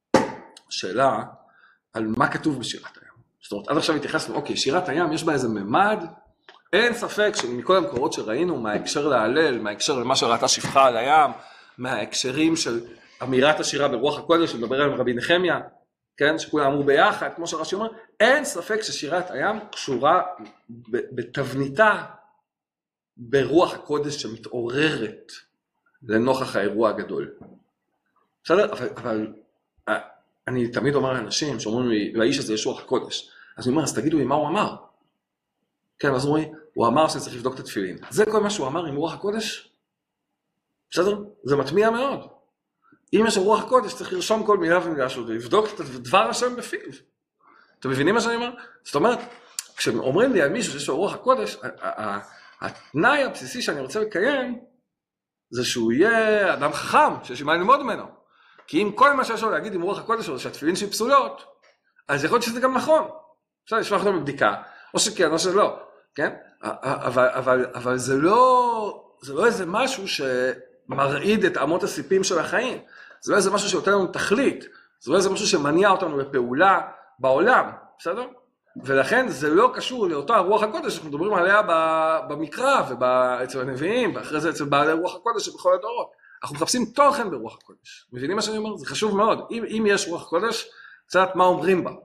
שאלה על מה כתוב בשירת הים. זאת אומרת, עד עכשיו התייחסנו, אוקיי, שירת הים יש בה איזה ממד, אין ספק שמכל המקורות שראינו, מההקשר להלל, מההקשר למה שראתה שפחה על הים, מההקשרים של אמירת השירה ברוח הקודש, שמדבר על רבי נחמיה, כן, שכולם אמרו ביחד, כמו שרש"י אומר, אין ספק ששירת הים קשורה בתבניתה ברוח הקודש שמתעוררת לנוכח האירוע הגדול. בסדר? אבל, אבל אני תמיד אומר לאנשים שאומרים לי, לאיש הזה יש רוח הקודש, אז אני אומר, אז תגידו לי מה הוא אמר. כן, אז אומרים, הוא אמר שצריך לבדוק את התפילין. זה כל מה שהוא אמר עם רוח הקודש? בסדר? זה מטמיע מאוד. אם יש רוח הקודש, צריך לרשום כל מילה ומילה שלו, ולבדוק את דבר השם בפיו. אתם מבינים מה שאני אומר? זאת אומרת, כשאומרים לי על מישהו שיש לו רוח הקודש, התנאי הבסיסי שאני רוצה לקיים, זה שהוא יהיה אדם חכם, שיש מה ללמוד ממנו. כי אם כל מה שיש לו להגיד עם רוח הקודש שלו, שהתפילין שהיא פסולות, אז יכול להיות שזה גם נכון. אפשר לשלוח אותו בבדיקה, או שכן, או שלא, כן? אבל, אבל, אבל זה לא, זה לא איזה משהו שמרעיד את אמות הסיפים של החיים. זה לא איזה משהו שנותן לנו תכלית. זה לא איזה משהו שמניע אותנו בפעולה בעולם, בסדר? ולכן זה לא קשור לאותה רוח הקודש שאנחנו מדברים עליה במקרא ואצל הנביאים, ואחרי זה אצל בעלי רוח הקודש שבכל הדורות. אנחנו מחפשים תוכן ברוח הקודש. מבינים מה שאני אומר? זה חשוב מאוד. אם, אם יש רוח הקודש, קצת מה אומרים בה.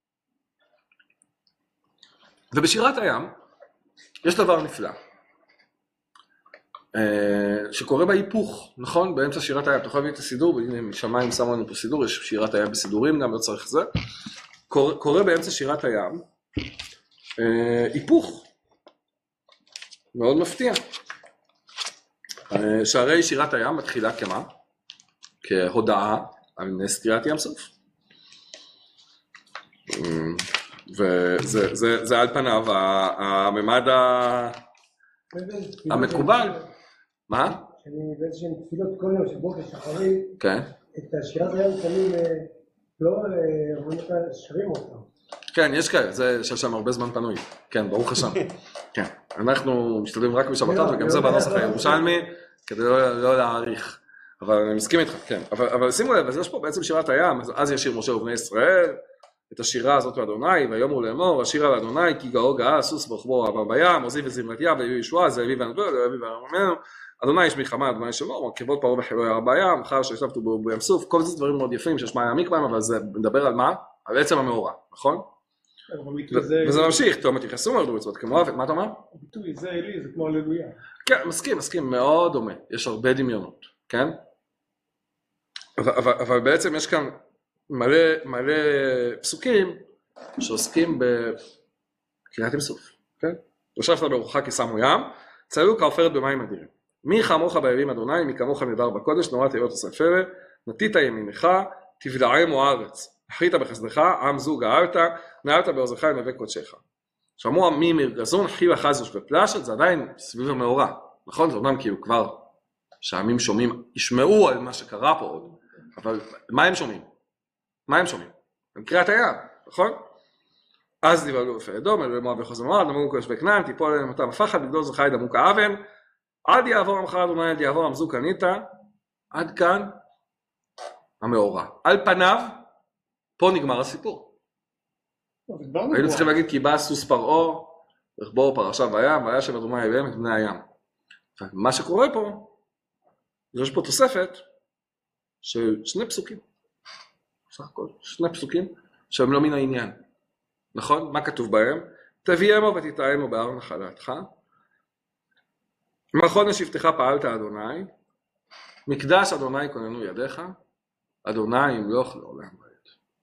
ובשירת הים יש דבר נפלא, שקורה בהיפוך, נכון? באמצע שירת הים, אתה יכול להביא את הסידור, והנה משמיים שמו לנו פה סידור, יש שירת הים בסידורים, גם לא צריך זה. קורה, קורה באמצע שירת הים, היפוך, מאוד מפתיע. שהרי שירת הים מתחילה כמה? כהודעה על נס קריעת ים סוף. וזה זה, זה על פניו הממד המקובל. מה? שאני באיזשהם תפילות כל יום של בוקר שחרית, כן. את שירת הים שמים, לא שרים אותם. כן, יש כאלה, זה שיש שם הרבה זמן פנוי. כן, ברוך השם. כן, אנחנו משתדלים רק בשבתות, וגם זה בנוסח הירושלמי, כדי לא להעריך. אבל אני מסכים איתך, כן. אבל שימו לב, אז יש פה בעצם שירת הים, אז ישיר משה ובני ישראל, את השירה הזאת לאדוני, ויאמרו לאמור, השירה לאדוני, כי גאו גאה, סוס ברחבו אהבה בים, עוזי וזמנתיה, ויהיו ישועה, זה אביב ואנדו, זה אביב וארמנו, אדוני יש מלחמה, אדוני שלום, מרכבות פרעה בחילו ירה בים, אחר שישבתו בו בים סוף, כל זה דברים מאוד יפים שיש מה להעמיק בהם, אבל זה מדבר על מה? על עצם המאורע, נכון? וזה ממשיך, תאום תיכנסו מרדו מצוות כמואב, מה אתה אומר? הביטוי זה אלי, זה כמו הללויה. כן, מסכים, מסכים, מאוד דומה, יש הרבה דמיונות, כן? אבל, אבל בעצם יש כאן מלא, מלא פסוקים שעוסקים בקריאת ים סוף, כן? ישבת ברוחך כי שמו ים, צללו כעופרת במים אדירים. מי כמוך בימים אדוני, מי כמוך נדר בקודש, נורא תהיות הספרת, נטית ימינך, תבלעמו הארץ, אחית בחסדך, עם זו גאלת, נעלת בעוזך לנווה קודשך. שמוע מי מרגזון, חיל החזוש ופלשת, זה עדיין סביב המאורע, נכון? זה אומנם כאילו כבר שהעמים שומעים, ישמעו על מה שקרה פה עוד, אבל מה הם שומעים? מה הם שומעים? הם קריאת הים, נכון? אז דיברו בפי אדום, אלוהי מואב וחוזר מואב, דמו כוש בכנען, תיפול אליהם אותם הפחד, לגדול זכאי דמו כאבן, עד יעבור עמך אדוני, עד יעבור עמזו קניתה, עד כאן המאורע. על פניו, פה נגמר הסיפור. היינו צריכים להגיד, כי בא סוס פרעה, רכבו פרשה בים, והיה שם אדוני אליהם את בני הים. מה שקורה פה, יש פה תוספת של שני פסוקים. סך הכל, שני פסוקים שהם לא מן העניין. נכון? מה כתוב בהם? תביאמו ותתאמו בהר נחלתך. מלכות לשבטך פעלת אדוני, מקדש אדוני כוננו ידיך, אדוני ימלוך לעולם ועד.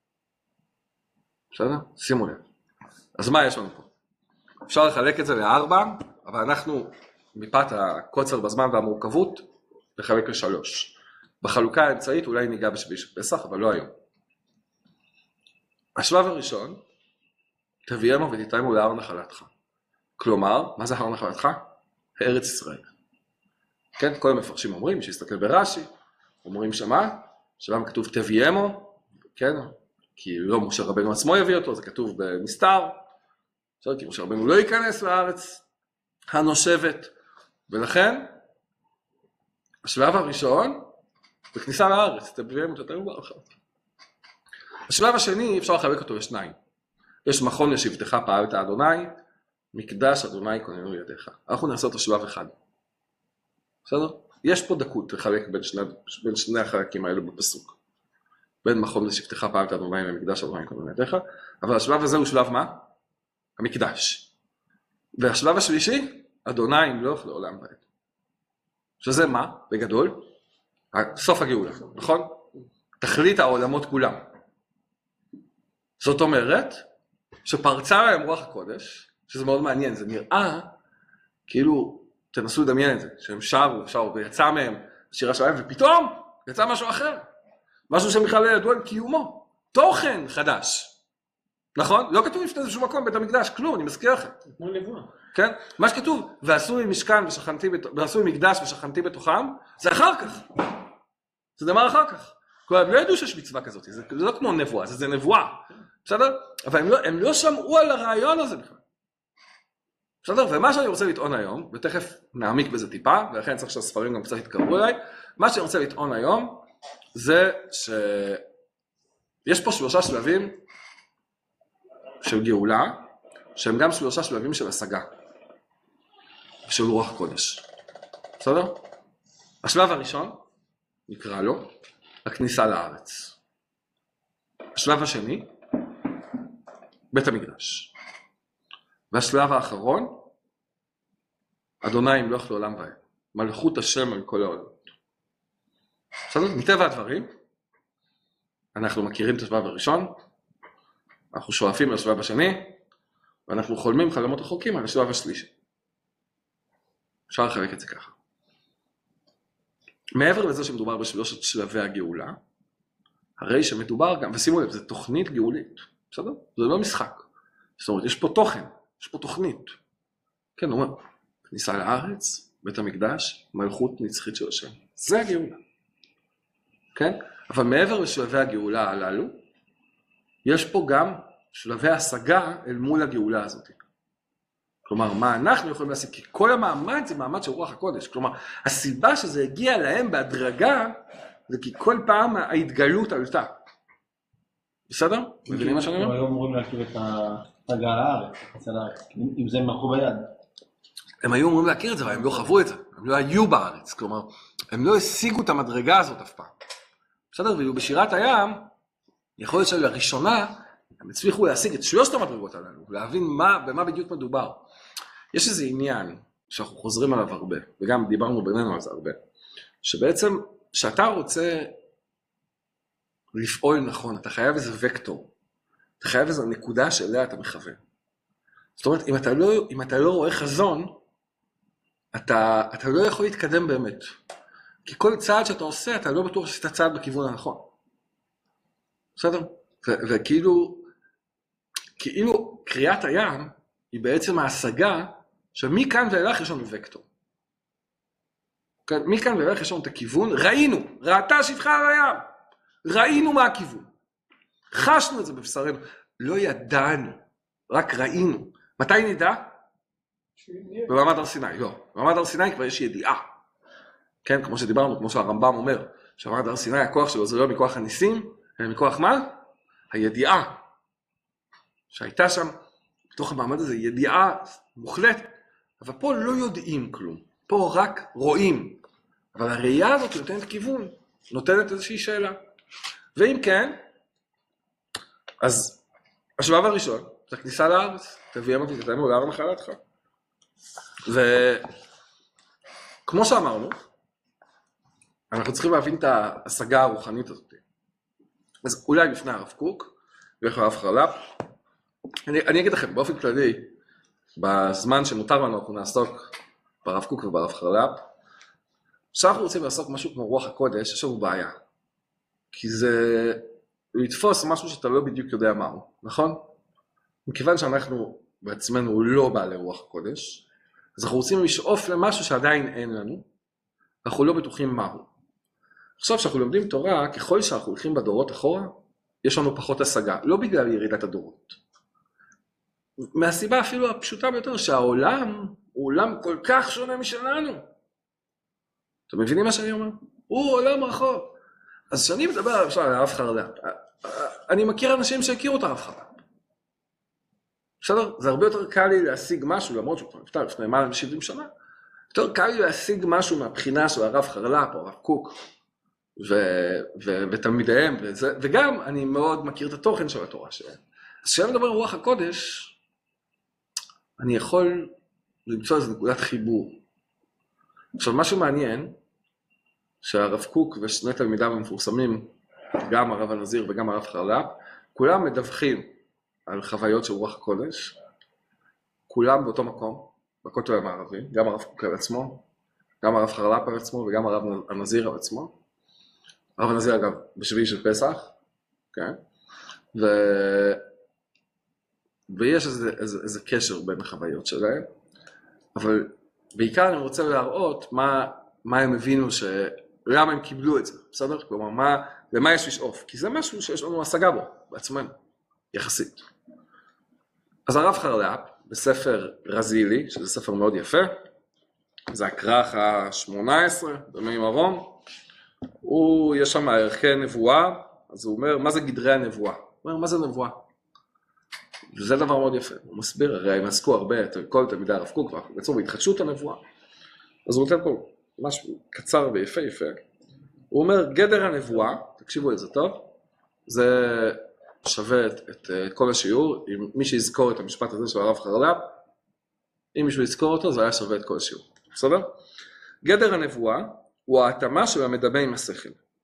בסדר? שימו לב. אז מה יש לנו פה? אפשר לחלק את זה לארבע, אבל אנחנו, מפאת הקוצר בזמן והמורכבות, לחלק לשלוש. בחלוקה האמצעית אולי ניגע בשביעי של פסח, אבל לא היום. השלב הראשון, תביאמו ותתאמו להר נחלתך. כלומר, מה זה הר נחלתך? ארץ ישראל. כן, כל המפרשים אומרים, מי שיסתכל ברש"י, אומרים שמה? שמה כתוב תביאמו, כן, כי לא משה רבנו עצמו יביא אותו, זה כתוב במסתר, כי משה רבנו לא ייכנס לארץ הנושבת, ולכן, השלב הראשון, בכניסה לארץ, תביאמו ותתאמו בהר נחלתך. השלב השני, אפשר לחלק אותו לשניים. יש מכון לשבטך פעלת אדוני, מקדש אדוני כוננו ידיך. אנחנו נעשה אותו שלב אחד. בסדר? יש פה דקות לחלק בין שני, בין שני החלקים האלו בפסוק. בין מחום לשבטך פעלת אדוני למקדש אדוני כל בנייתך, אבל השלב הזה הוא שלב מה? המקדש. והשלב השלישי, אדוני ימלוך לעולם ועד. שזה מה? בגדול? סוף הגאולה, נכון? תכלית העולמות כולם. זאת אומרת, שפרצה להם רוח הקודש, שזה מאוד מעניין, זה נראה כאילו, תנסו לדמיין את זה, שהם שרו, שרו, ויצא מהם שירה שלהם, ופתאום יצא משהו אחר. משהו שבכלל לא ידעו על קיומו. תוכן חדש. נכון? לא כתוב לפני איזשהו מקום בית המקדש, כלום, אני מזכיר לכם. כמו נבואה. כן? מה שכתוב, ועשו לי משכן ושכנתי, ועשו לי מקדש ושכנתי בתוכם, זה אחר כך. זה דבר אחר כך. כלומר, הם לא ידעו שיש מצווה כזאת, זה, זה לא כמו נבואה, זה, זה נבואה. בסדר? אבל הם לא, הם לא שמעו על הרעיון הזה בכלל. בסדר? ומה שאני רוצה לטעון היום, ותכף נעמיק בזה טיפה, ולכן צריך שהספרים גם קצת יתקרבו אליי, מה שאני רוצה לטעון היום, זה שיש פה שלושה שלבים של גאולה, שהם גם שלושה שלבים של השגה, של רוח הקודש. בסדר? השלב הראשון, נקרא לו, הכניסה לארץ. השלב השני, בית המקדש. והשלב האחרון, אדוני ימלוך לעולם ועד. מלכות השם על כל העולמות. בסדר? מטבע הדברים, אנחנו מכירים את השלב הראשון, אנחנו שואפים לשלב השני, ואנחנו חולמים חלומות רחוקים על השלב השלישי. אפשר לחלק את זה ככה. מעבר לזה שמדובר בשלושת שלבי הגאולה, הרי שמדובר גם, ושימו לב, זה תוכנית גאולית, בסדר? זה לא משחק. זאת אומרת, יש פה תוכן, יש פה תוכנית. כן, הוא אומר, כניסה לארץ, בית המקדש, מלכות נצחית של השם. זה הגאולה. כן? אבל מעבר לשלבי הגאולה הללו, יש פה גם שלבי השגה אל מול הגאולה הזאת. כלומר, מה אנחנו יכולים לעשות? כי כל המעמד זה מעמד של רוח הקודש. כלומר, הסיבה שזה הגיע להם בהדרגה, זה כי כל פעם ההתגלות עלתה. בסדר? מבינים מה שאני אומר? הם היו אמורים להכיר את ההגעה לארץ, אם זה מלכו ביד. הם היו אמורים להכיר את זה, אבל הם לא חוו את זה. הם לא היו בארץ. כלומר, הם לא השיגו את המדרגה הזאת אף פעם. בסדר? ואילו בשירת הים, יכול להיות שלראשונה, הם הצליחו להשיג את שלושת המדרגות הללו, להבין מה, במה בדיוק מדובר. יש איזה עניין שאנחנו חוזרים עליו הרבה, וגם דיברנו בינינו על זה הרבה, שבעצם, שאתה רוצה לפעול נכון, אתה חייב איזה וקטור, אתה חייב איזו נקודה שאליה אתה מכוון. זאת אומרת, אם אתה לא, אם אתה לא רואה חזון, אתה, אתה לא יכול להתקדם באמת. כי כל צעד שאתה עושה, אתה לא בטוח שאתה צעד בכיוון הנכון. בסדר? ו- וכאילו, כאילו קריאת הים היא בעצם ההשגה שמכאן ואילך יש לנו וקטור. מכאן ואילך יש לנו את הכיוון, ראינו, ראתה שפחה על הים, ראינו מה הכיוון. חשנו את זה בבשרנו, לא ידענו, רק ראינו. מתי נדע? במעמד הר סיני, לא. במעמד הר סיני כבר יש ידיעה. כן, כמו שדיברנו, כמו שהרמב"ם אומר, שבמעמד הר סיני הכוח שלו זה לא מכוח הניסים, אלא מכוח מה? הידיעה. שהייתה שם, בתוך המעמד הזה, ידיעה מוחלטת. אבל פה לא יודעים כלום. פה רק רואים. אבל הראייה הזאת נותנת כיוון, נותנת איזושהי שאלה. ואם כן, אז השלב הראשון, זה כניסה לארץ, תביאם אותי, תתאמו לארץ נחלתך. וכמו שאמרנו, אנחנו צריכים להבין את ההשגה הרוחנית הזאת. אז אולי לפני הרב קוק, ואיך הרב חרל"פ, אני, אני אגיד לכם, באופן כללי, בזמן שמותר לנו אנחנו נעסוק ברב קוק וברב חרל"פ, כשאנחנו רוצים לעסוק משהו כמו רוח הקודש, יש לנו בעיה. כי זה לתפוס משהו שאתה לא בדיוק יודע מהו, נכון? מכיוון שאנחנו בעצמנו לא בעלי רוח הקודש, אז אנחנו רוצים לשאוף למשהו שעדיין אין לנו, אנחנו לא בטוחים מהו. עכשיו שאנחנו לומדים תורה, ככל שאנחנו הולכים בדורות אחורה, יש לנו פחות השגה, לא בגלל ירידת הדורות. מהסיבה אפילו הפשוטה ביותר, שהעולם הוא עולם כל כך שונה משלנו. אתם מבינים מה שאני אומר? הוא עולם רחוק. אז כשאני מדבר למשל על הרב חרל"פ, אני מכיר אנשים שהכירו את הרב חרל"פ. בסדר? זה הרבה יותר קל לי להשיג משהו, למרות שהוא כבר נפטר לפני למעלה מ-שבעים שנה, יותר קל לי להשיג משהו מהבחינה של הרב חרל"פ או הרב קוק, ו- ו- ותלמידיהם, וזה, וגם אני מאוד מכיר את התוכן של התורה שלהם. אז כשאני מדבר על רוח הקודש, אני יכול למצוא איזו נקודת חיבור. עכשיו, משהו מעניין, שהרב קוק ושני תלמידיו המפורסמים, גם הרב הנזיר וגם הרב חרל"פ, כולם מדווחים על חוויות של רוח הקודש, כולם באותו מקום, בכותל המערבי, גם הרב קוק על עצמו, גם הרב חרל"פ על עצמו וגם הרב הנזיר על עצמו. הרב הנזיר אגב בשביעי של פסח, כן? ו... ויש איזה, איזה, איזה קשר בין החוויות שלהם, אבל בעיקר אני רוצה להראות מה, מה הם הבינו, ש... למה הם קיבלו את זה, בסדר? כלומר, מה, למה יש לשאוף? כי זה משהו שיש לנו השגה בו, בעצמנו, יחסית. אז הרב חרל"פ, בספר רזילי, שזה ספר מאוד יפה, זה הכרך ה-שמונה עשרה, במי מרום, הוא, יש שם ערכי נבואה, אז הוא אומר, מה זה גדרי הנבואה? הוא אומר, מה זה נבואה? וזה דבר מאוד יפה, הוא מסביר, הרי הם עסקו הרבה, כל תלמידי הרב קוק, בעצם בהתחדשות הנבואה. אז הוא נותן פה משהו קצר ויפה יפה. הוא אומר, גדר הנבואה, תקשיבו לזה טוב, זה שווה את, את, את כל השיעור, אם מי שיזכור את המשפט הזה של הרב חרל"פ, אם מישהו יזכור אותו, זה היה שווה את כל השיעור. בסדר? גדר הנבואה הוא ההתאמה של המדמה עם השכל.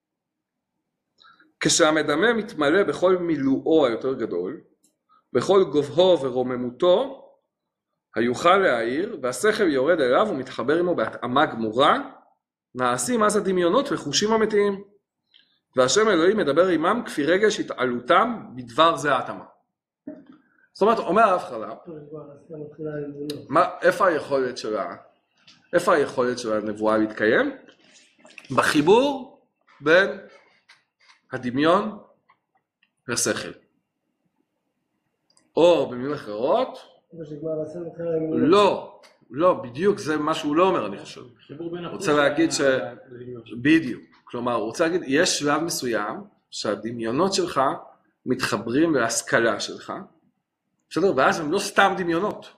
כשהמדמה מתמלא בכל מילואו היותר גדול, בכל גובהו ורוממותו, היוכל להעיר, והשכל יורד אליו ומתחבר עמו בהתאמה גמורה, נעשים אז הדמיונות וחושים אמיתיים. והשם אלוהים מדבר עמם כפי רגש התעלותם בדבר זה ההתאמה. זאת אומרת, אומר הרב חרל"פ, מה, איפה היכולת שלה, איפה היכולת של הנבואה להתקיים? בחיבור בין הדמיון לשכל. או במילים אחרות, לא, לא, בדיוק זה מה שהוא לא אומר, אני חושב. רוצה להגיד ש... בדיוק. כלומר, הוא רוצה להגיד, יש שלב מסוים שהדמיונות שלך מתחברים להשכלה שלך, בסדר? ואז הם לא סתם דמיונות.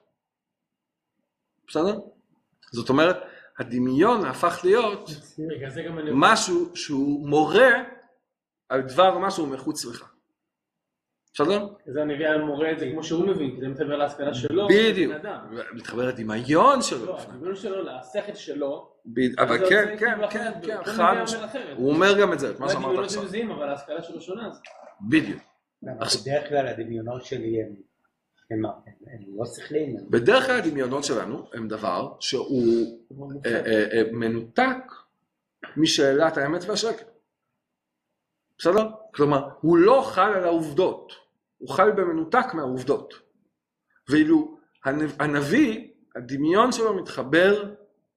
בסדר? זאת אומרת, הדמיון הפך להיות משהו שהוא מורה על דבר משהו מחוץ לך. בסדר? זה הנביא היה מורה את זה כמו שהוא מבין, כי זה מתחבר להשכלה שלו. בדיוק. מתחבר לדמיון שלו. לא, הדמיון שלו, לשכל שלו. אבל כן, כן, כן, כן. הוא אומר גם את זה, מה שאמרת עכשיו. אבל ההשכלה שלו שונה. בדיוק. בדרך כלל הדמיונות שלי הם לא שכליים. בדרך כלל הדמיונות שלנו הם דבר שהוא מנותק משאלת האמת והשקר. בסדר? כלומר, הוא לא חל על העובדות, הוא חל במנותק מהעובדות. ואילו הנביא, הדמיון שלו מתחבר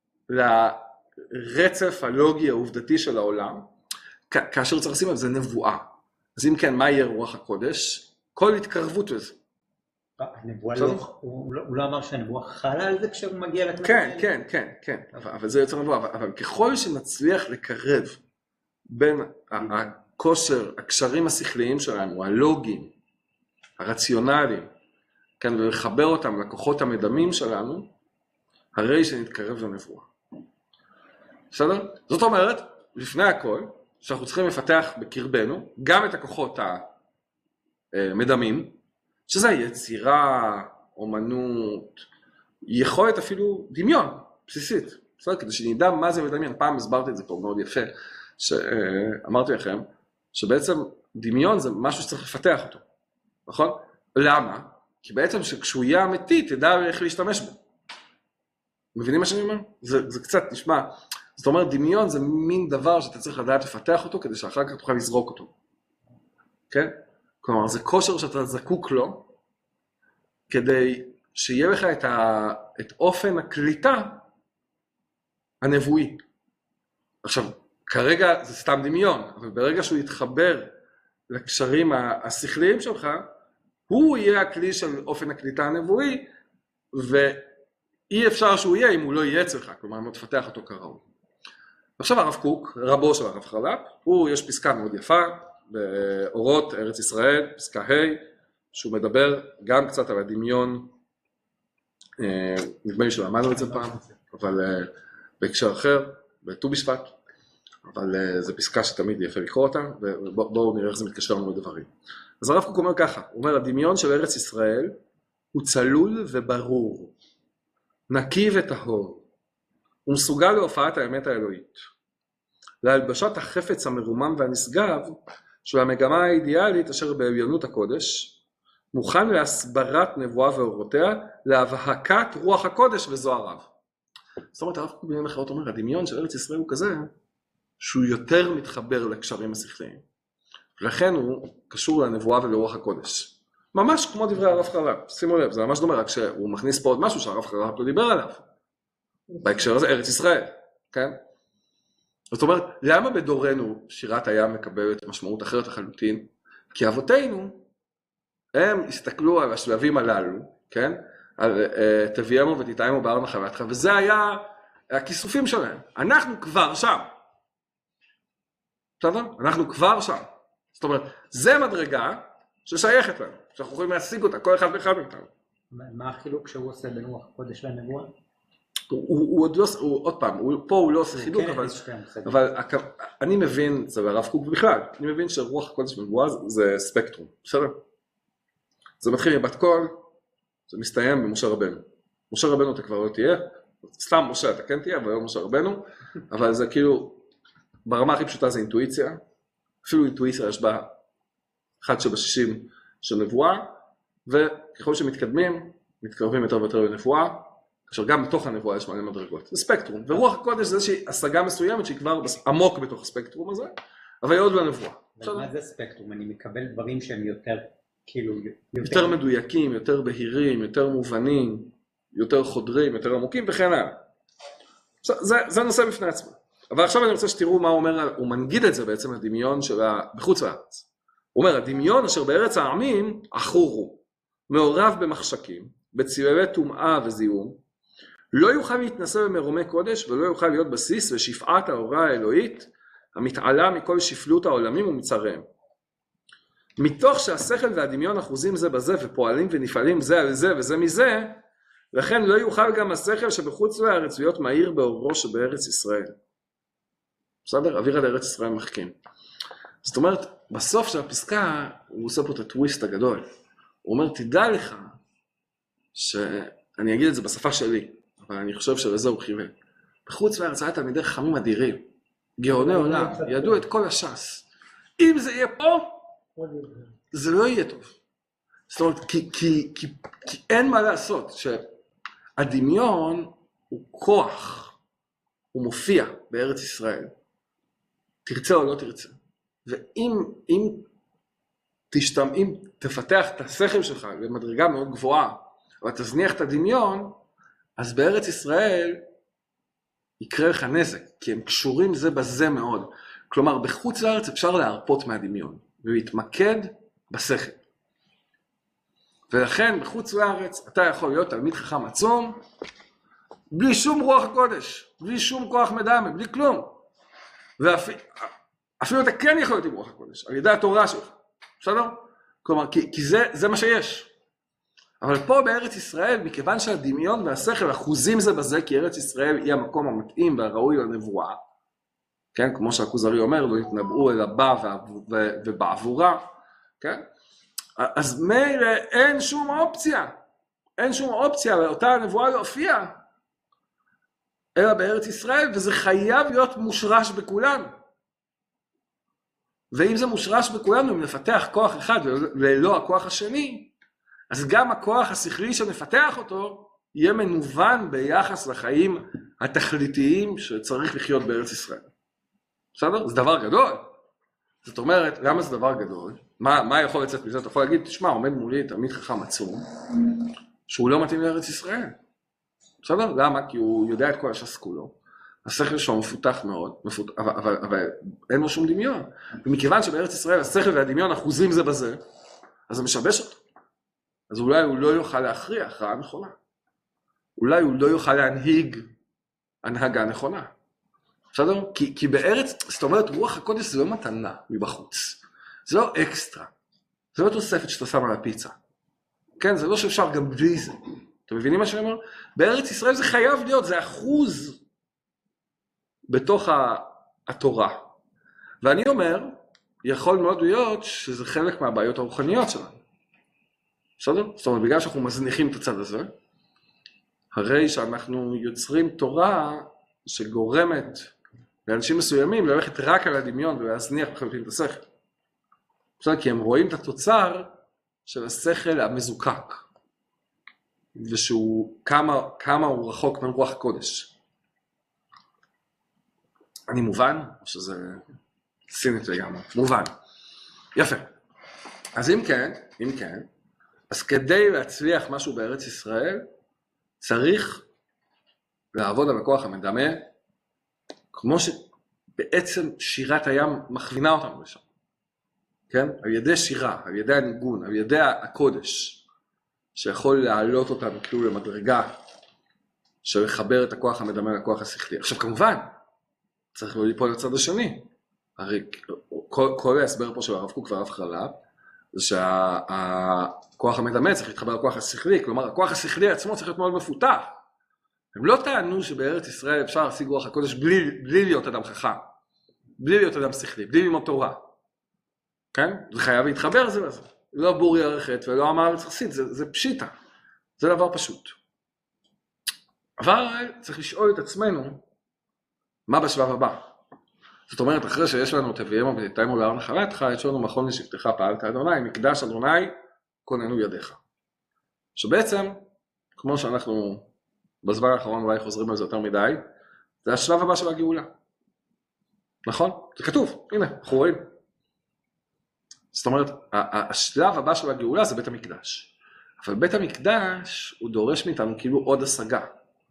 לרצף הלוגי העובדתי של העולם, כאשר צריך לשים על זה נבואה. אז אם כן, מה יהיה רוח הקודש? כל התקרבות לזה. הנבואה לא, הוא לא אמר שהנבואה חלה על זה כשהוא מגיע לכנסת? כן, כן, כן, כן, אבל זה יוצר נבואה. אבל ככל שנצליח לקרב בין הכושר, הקשרים השכליים שלנו, הלוגיים, הרציונליים, כן, ולחבר אותם לכוחות המדמים שלנו, הרי שנתקרב לנבואה. בסדר? זאת אומרת, לפני הכל, שאנחנו צריכים לפתח בקרבנו גם את הכוחות המדמים, שזה יצירה, אומנות, יכולת אפילו דמיון, בסיסית. בסדר? כדי שנדע מה זה מדמיין. פעם הסברתי את זה פה מאוד יפה, שאמרתי לכם, שבעצם דמיון זה משהו שצריך לפתח אותו. נכון? למה? כי בעצם שכשהוא יהיה אמיתי, תדע איך להשתמש בו. מבינים מה שאני אומר? זה, זה קצת נשמע. זאת אומרת, דמיון זה מין דבר שאתה צריך לדעת לפתח אותו, כדי שאחר כך תוכל לזרוק אותו. כן? כלומר, זה כושר שאתה זקוק לו, כדי שיהיה לך את, ה, את אופן הקליטה הנבואי. עכשיו, כרגע זה סתם דמיון, אבל ברגע שהוא יתחבר לקשרים השכליים שלך, הוא יהיה הכלי של אופן הקליטה הנבואי, ואי אפשר שהוא יהיה אם הוא לא יהיה אצלך, כלומר, אם לא תפתח אותו כראוי. עכשיו הרב קוק, רבו של הרב חרל"פ, הוא, יש פסקה מאוד יפה, באורות ארץ ישראל, פסקה ה', שהוא מדבר גם קצת על הדמיון, נדמה לי שלמדנו את זה פעם, אבל בהקשר אחר, בט"ו בשבט, אבל uh, זו פסקה שתמיד יפה לקרוא אותה, ובואו נראה איך זה מתקשר לנו לדברים. אז הרב קוק אומר ככה, הוא אומר, הדמיון של ארץ ישראל הוא צלול וברור, נקי וטהור, הוא מסוגל להופעת האמת האלוהית, להלבשת החפץ המרומם והנשגב של המגמה האידיאלית אשר בעליונות הקודש, מוכן להסברת נבואה ואורותיה, להבהקת רוח הקודש וזוהריו. זאת אומרת, הרב קוק במילים אחרות אומר, הדמיון של ארץ ישראל הוא כזה, שהוא יותר מתחבר לקשרים השכליים. ולכן הוא קשור לנבואה ולרוח הקודש. ממש כמו דברי הרב חרל"פ, שימו לב, זה ממש דומה, רק שהוא מכניס פה עוד משהו שהרב חרל"פ לא דיבר עליו. בהקשר הזה, ארץ ישראל, כן? זאת אומרת, למה בדורנו שירת הים מקבלת משמעות אחרת לחלוטין? כי אבותינו, הם הסתכלו על השלבים הללו, כן? על uh, תביאמו ותתאמו בהר נחלתך, וזה היה הכיסופים שלהם. אנחנו כבר שם. בסדר? אנחנו כבר שם. זאת אומרת, זה מדרגה ששייכת לנו, שאנחנו יכולים להשיג אותה, כל אחד ואחד מאיתנו. מה החילוק שהוא עושה בין רוח הקודש לנבואה? הוא, הוא, הוא עוד לא, הוא, עוד פעם, הוא, פה הוא לא עושה חילוק, אבל, אבל אני מבין, זה הרב קוק בכלל, אני מבין שרוח הקודש בנבואה זה ספקטרום, בסדר? זה מתחיל מבת קול, זה מסתיים במשה רבנו. משה רבנו אתה כבר לא תהיה, סתם משה אתה כן תהיה, אבל לא משה רבנו, אבל זה כאילו, ברמה הכי פשוטה זה אינטואיציה, אפילו אינטואיציה יש בה אחד שבשישים של נבואה, וככל שמתקדמים, מתקרבים יותר ויותר לנבואה, כאשר גם בתוך הנבואה יש מלא מדרגות. זה ספקטרום, ורוח הקודש זה איזושהי השגה מסוימת שהיא כבר עמוק בתוך הספקטרום הזה, אבל היא עוד לא נבואה. מה זה ספקטרום? אני מקבל דברים שהם יותר, כאילו, יותר מדויקים, יותר בהירים, יותר מובנים, יותר חודרים, יותר עמוקים וכן הלאה. זה, זה נושא בפני עצמו. אבל עכשיו אני רוצה שתראו מה הוא אומר, הוא מנגיד את זה בעצם לדמיון של בחוץ לארץ. הוא אומר, הדמיון אשר בארץ העמים אחורו, מעורב במחשקים, בצבבי טומאה וזיהום, לא יוכל להתנסה במרומי קודש ולא יוכל להיות בסיס ושפעת ההוראה האלוהית המתעלה מכל שפלות העולמים ומצריהם. מתוך שהשכל והדמיון אחוזים זה בזה ופועלים ונפעלים זה על זה וזה מזה, לכן לא יוכל גם השכל שבחוץ לארץ להיות מהיר באורו שבארץ ישראל. בסדר? אוויר על ארץ ישראל מחכים. זאת אומרת, בסוף של הפסקה הוא עושה פה את הטוויסט הגדול. הוא אומר, תדע לך שאני אגיד את זה בשפה שלי, אבל אני חושב שלזה הוא כיוון. בחוץ לארץ היה תלמידי חכמים אדירים, גאוני עולם, ידעו את כל הש"ס. אם זה יהיה פה, זה לא יהיה טוב. זאת אומרת, כי, כי, כי, כי אין מה לעשות, שהדמיון הוא כוח, הוא מופיע בארץ ישראל, תרצה או לא תרצה. ואם אם תשתמע, אם תפתח את השכל שלך במדרגה מאוד גבוהה, אבל תזניח את הדמיון, אז בארץ ישראל יקרה לך נזק, כי הם קשורים זה בזה מאוד. כלומר, בחוץ לארץ אפשר להרפות מהדמיון, ולהתמקד בשכל. ולכן בחוץ לארץ אתה יכול להיות תלמיד חכם עצום, בלי שום רוח הקודש, בלי שום כוח מדמה, בלי כלום. ואפילו אתה כן יכול להיות עם רוח הקודש, על ידי התורה שלך. בסדר? כלומר, כי, כי זה, זה מה שיש. אבל פה בארץ ישראל, מכיוון שהדמיון והשכל אחוזים זה בזה, כי ארץ ישראל היא המקום המתאים והראוי לנבואה, כן? כמו שהכוזרי אומר, לא יתנבאו אל הבא ובעבורה, כן? אז מילא אין שום אופציה, אין שום אופציה לאותה הנבואה להופיע, אלא בארץ ישראל, וזה חייב להיות מושרש בכולנו. ואם זה מושרש בכולנו, אם נפתח כוח אחד ולא הכוח השני, אז גם הכוח השכלי שנפתח אותו, יהיה מנוון ביחס לחיים התכליתיים שצריך לחיות בארץ ישראל. בסדר? זה דבר גדול. זאת אומרת, למה זה דבר גדול? מה, מה יכול לצאת מזה? אתה יכול להגיד, תשמע, עומד מולי תלמיד חכם עצום, שהוא לא מתאים לארץ ישראל. בסדר? למה? כי הוא יודע את כל הש"ס כולו. השכל שלו מפותח מאוד, מפותח, אבל, אבל, אבל אין לו שום דמיון. ומכיוון שבארץ ישראל השכל והדמיון אחוזים זה בזה, אז זה משבש אותו. אז אולי הוא לא יוכל להכריע הכרעה נכונה. אולי הוא לא יוכל להנהיג הנהגה נכונה. בסדר? כי, כי בארץ, זאת אומרת, רוח הקודש זה לא מתנה מבחוץ. זה לא אקסטרה. זה לא תוספת שאתה שם על הפיצה. כן, זה לא שאפשר גם בלי זה. אתם מבינים מה שאני אומר? בארץ ישראל זה חייב להיות, זה אחוז בתוך התורה. ואני אומר, יכול מאוד להיות שזה חלק מהבעיות הרוחניות שלנו. בסדר? זאת אומרת, בגלל שאנחנו מזניחים את הצד הזה, הרי שאנחנו יוצרים תורה שגורמת לאנשים מסוימים ללכת רק על הדמיון ולהזניח לחלוטין את השכל. בסדר? כי הם רואים את התוצר של השכל המזוקק, ושהוא, כמה, כמה הוא רחוק מרוח הקודש. אני מובן? או שזה סינית לגמרי? מובן. יפה. אז אם כן, אם כן, אז כדי להצליח משהו בארץ ישראל, צריך לעבוד על הכוח המדמה, כמו שבעצם שירת הים מכווינה אותנו לשם. כן? על ידי שירה, על ידי הניגון, על ידי הקודש, שיכול להעלות אותנו כאילו למדרגה, של לחבר את הכוח המדמה לכוח השכלי. עכשיו כמובן, צריך לא ליפול לצד השני. הרי כל, כל ההסבר פה של הרב קוק והרב חרל"פ, זה שהכוח המדמה צריך להתחבר לכוח השכלי, כלומר הכוח השכלי עצמו צריך להיות מאוד מפותח. הם לא טענו שבארץ ישראל אפשר להשיג רוח הקודש בלי, בלי להיות אדם חכם, בלי להיות אדם שכלי, בלי ללמוד תורה. כן? זה חייב להתחבר זה לזה. לא בור ירחת ולא אמר לצרסית, זה, זה פשיטה. זה דבר פשוט. אבל צריך לשאול את עצמנו, מה בשלב הבא? זאת אומרת, אחרי שיש לנו תביאמו ותתאמו להר נחלתך, יש לנו מכון לשבטך פעלת אדוני, מקדש אדוני, כוננו ידיך. שבעצם, כמו שאנחנו בזמן האחרון אולי חוזרים על זה יותר מדי, זה השלב הבא של הגאולה. נכון? זה כתוב, הנה, אנחנו רואים. זאת אומרת, השלב הבא של הגאולה זה בית המקדש. אבל בית המקדש הוא דורש מאיתנו כאילו עוד השגה.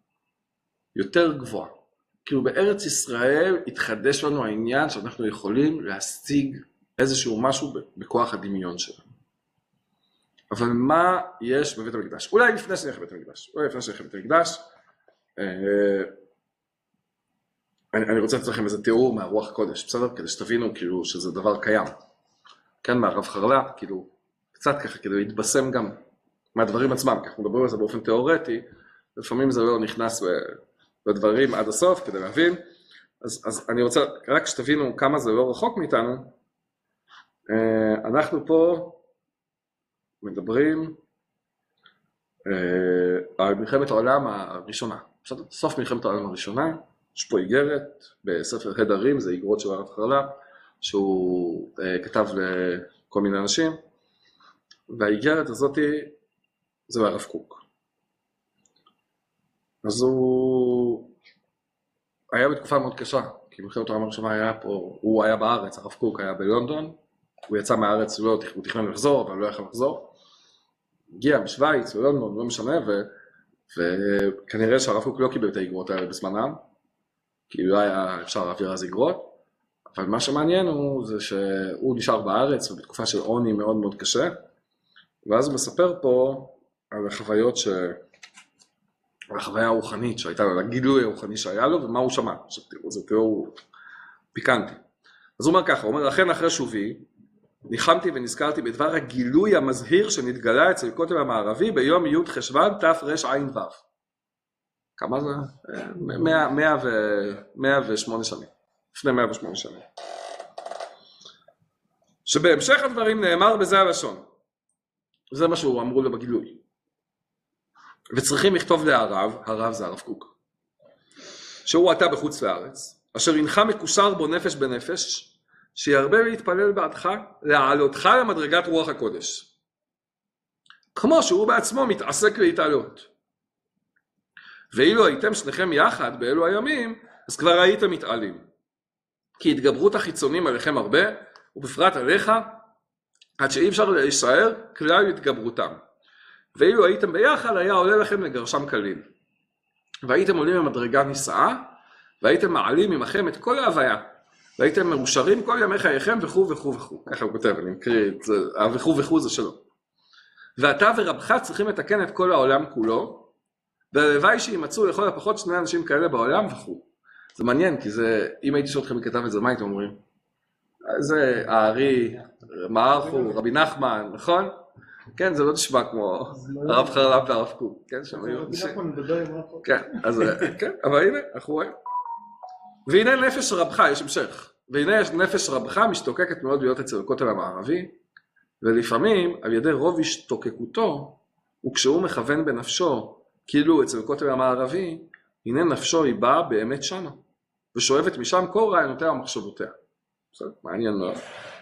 יותר גבוהה. כאילו בארץ ישראל התחדש לנו העניין שאנחנו יכולים להשיג איזשהו משהו בכוח הדמיון שלנו. אבל מה יש בבית המקדש? אולי לפני שנלך לבית המקדש. אולי לפני שנלך לבית המקדש. אה, אני, אני רוצה לתת לכם איזה תיאור מהרוח הקודש, בסדר? כדי שתבינו כאילו שזה דבר קיים. כן, מהרב חרל"פ, כאילו, קצת ככה, כדי להתבשם גם מהדברים עצמם, כי אנחנו מדברים על זה באופן תיאורטי, לפעמים זה לא נכנס לדברים עד הסוף, כדי להבין. אז, אז אני רוצה, רק שתבינו כמה זה לא רחוק מאיתנו, אנחנו פה מדברים על מלחמת העולם הראשונה, סוף מלחמת העולם הראשונה, יש פה איגרת בספר הדרים, זה איגרות של הרב חרל"פ, שהוא uh, כתב לכל מיני אנשים, והאיגרת הזאת זה הרב קוק. אז הוא היה בתקופה מאוד קשה, כי מלחמת העולם הראשונה היה פה, הוא היה בארץ, הרב קוק היה בלונדון, הוא יצא מהארץ, לא, הוא תכנן לחזור, אבל לא יכול לחזור, הגיע בשוויץ, בלונדון, לא משנה, ו, וכנראה שהרב קוק לא קיבל את האיגרות האלה בזמנם, כי לא היה אפשר להעביר אז איגרות, אבל מה שמעניין הוא זה שהוא נשאר בארץ ובתקופה של עוני מאוד מאוד קשה, ואז הוא מספר פה על החוויות ש... על החוויה הרוחנית שהייתה לו, על הגילוי הרוחני שהיה לו ומה הוא שמע, שתראו, זה תיאור פיקנטי. אז הוא אומר ככה, הוא אומר, לכן אחרי שובי, ניחמתי ונזכרתי בדבר הגילוי המזהיר שנתגלה אצל כותל המערבי ביום י' חשוון תרע"ו. כמה זה? מאה ושמונה שנים. לפני מאה ושמונה שנים. שבהמשך הדברים נאמר בזה הלשון. זה מה שהוא אמרו לו בגילוי. וצריכים לכתוב להרב, הרב זה הרב קוק, שהוא עתה בחוץ לארץ, אשר אינך מקושר בו נפש בנפש, שירבה להתפלל בעדך, להעלותך למדרגת רוח הקודש. כמו שהוא בעצמו מתעסק להתעלות. ואילו הייתם שניכם יחד באלו הימים, אז כבר הייתם מתעלים. כי התגברות החיצונים עליכם הרבה, ובפרט עליך, עד שאי אפשר להישאר כלל התגברותם. ואילו הייתם ביחד, היה עולה לכם לגרשם קלים. והייתם עולים במדרגה נישאה, והייתם מעלים ממכם את כל ההוויה. והייתם מאושרים כל ימי חייכם וכו' וכו' וכו'. ככה הוא כותב, אני מקריא את זה, וכו' וכו' זה שלו. ואתה ורבך צריכים לתקן את כל העולם כולו, והלוואי שימצאו לכל הפחות שני אנשים כאלה בעולם וכו'. זה מעניין, כי זה, אם הייתי שואל אתכם מכתב את זה, מה הייתם אומרים? זה הארי, מערכו, רבי נחמן, נכון? כן, זה לא נשמע כמו הרב חרל"פ והרב קוק, כן? שם היו... רבי נחמן מדבר עם רב קוק. כן, אז כן, אבל הנה, אנחנו רואים. והנה נפש רבך, יש המשך, והנה נפש רבך משתוקקת מאוד להיות אצל הכותל המערבי, ולפעמים על ידי רוב השתוקקותו, וכשהוא מכוון בנפשו, כאילו אצל הכותל המערבי, הנה נפשו היא באה באמת שמה, ושואבת משם כל רעיונותיה ומחשבותיה. בסדר? מעניין מאוד.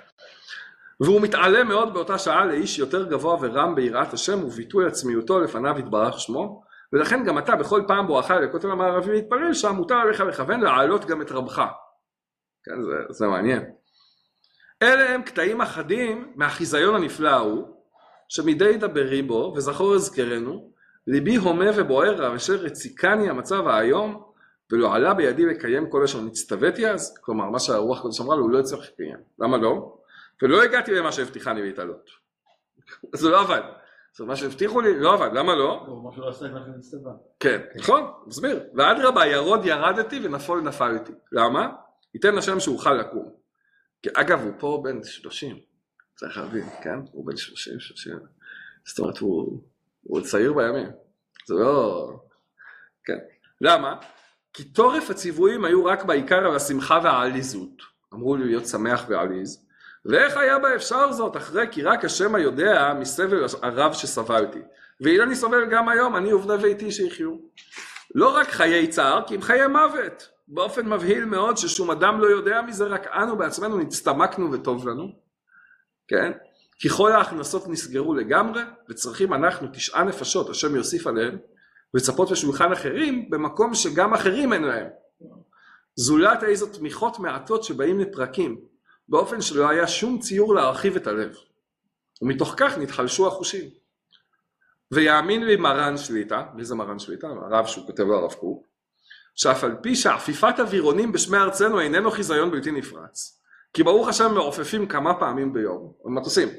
והוא מתעלה מאוד באותה שעה לאיש יותר גבוה ורם ביראת השם, וביטוי עצמיותו לפניו יתברך שמו, ולכן גם אתה בכל פעם בואכה לכותל המערבי להתפלל שם, מותר עליך לכוון להעלות גם את רבך. כן, זה, זה מעניין. אלה הם קטעים אחדים מהחיזיון הנפלא ההוא, שמדי ידברי בו וזכור הזכרנו, ליבי הומה ובוער אשר הציקני המצב היום, ולא עלה בידי לקיים כל אשר נצטוויתי אז, כלומר מה שהרוח קודש אמרה לו, הוא לא יצטרך לקיים. למה לא? ולא הגעתי למה שהבטיחני להתעלות. זה לא עבד. זאת אומרת, מה שהבטיחו לי, לא עבד. למה לא? הוא משהו לא עסק לכם להצטווה. כן, נכון, מסביר. ועד רבה, ירוד ירדתי ונפול נפלתי. למה? ייתן השם שאוכל לקום. אגב, הוא פה בן שלושים. צריך להבין, כן? הוא בן שלושים, שלושים. זאת אומרת, הוא, הוא צעיר בימים. זה לא... כן. למה? כי תורף הציוויים היו רק בעיקר על השמחה והעליזות. אמרו לי להיות שמח ועליז. ואיך היה בה אפשר זאת אחרי כי רק השם היודע מסבל הרב שסבלתי. והנה אני סובל גם היום, אני ובני ביתי שיחיו. לא רק חיי צער, כי אם חיי מוות. באופן מבהיל מאוד ששום אדם לא יודע מזה, רק אנו בעצמנו נצטמקנו וטוב לנו. כן? כי כל ההכנסות נסגרו לגמרי, וצריכים אנחנו תשעה נפשות, השם יוסיף עליהם, וצפות ושולחן אחרים, במקום שגם אחרים אין להם. זולת איזו תמיכות מעטות שבאים לפרקים, באופן שלא היה שום ציור להרחיב את הלב. ומתוך כך נתחלשו החושים. ויאמין לי מרן שליטה, מי זה מרן שליטה? הרב שהוא כותב לו הרב קוק, שאף על פי שעפיפת אווירונים בשמי ארצנו איננו חיזיון בלתי נפרץ. כי ברוך השם מעופפים כמה פעמים ביום, במטוסים.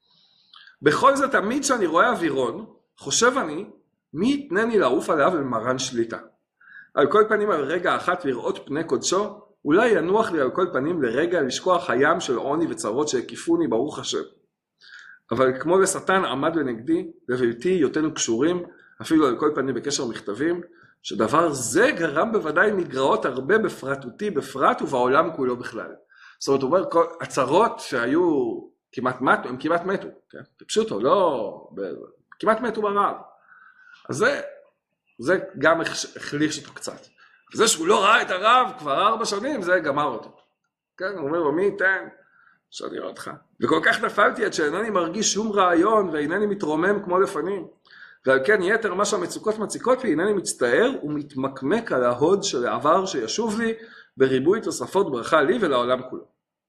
בכל זה תמיד שאני רואה אווירון, חושב אני, מי יתנני לעוף עליו למרן שליטה? על כל פנים על רגע אחת לראות פני קודשו, אולי ינוח לי על כל פנים לרגע לשכוח הים של עוני וצרות שהקיפוני ברוך השם. אבל כמו לשטן עמד לנגדי, ובלתי יותנו קשורים, אפילו על כל פנים בקשר מכתבים, שדבר זה גרם בוודאי מגרעות הרבה בפרטותי בפרט ובעולם כולו בכלל. זאת אומרת, הוא אומר, כל הצרות שהיו כמעט מתו, הם כמעט מתו, כן? פשוטו, לא, כמעט מתו ברעב. אז זה, זה גם החליש אותו קצת. זה שהוא לא ראה את הרב כבר ארבע שנים, זה גמר אותו. כן, הוא אומר לו, מי ייתן? שאני אראה אותך. וכל כך נפלתי עד שאינני מרגיש שום רעיון, ואינני מתרומם כמו לפנים. ועל כן יתר מה שהמצוקות מציקות לי, אינני מצטער ומתמקמק על ההוד של העבר שישוב לי, בריבוי תוספות ברכה לי ולעולם כולו.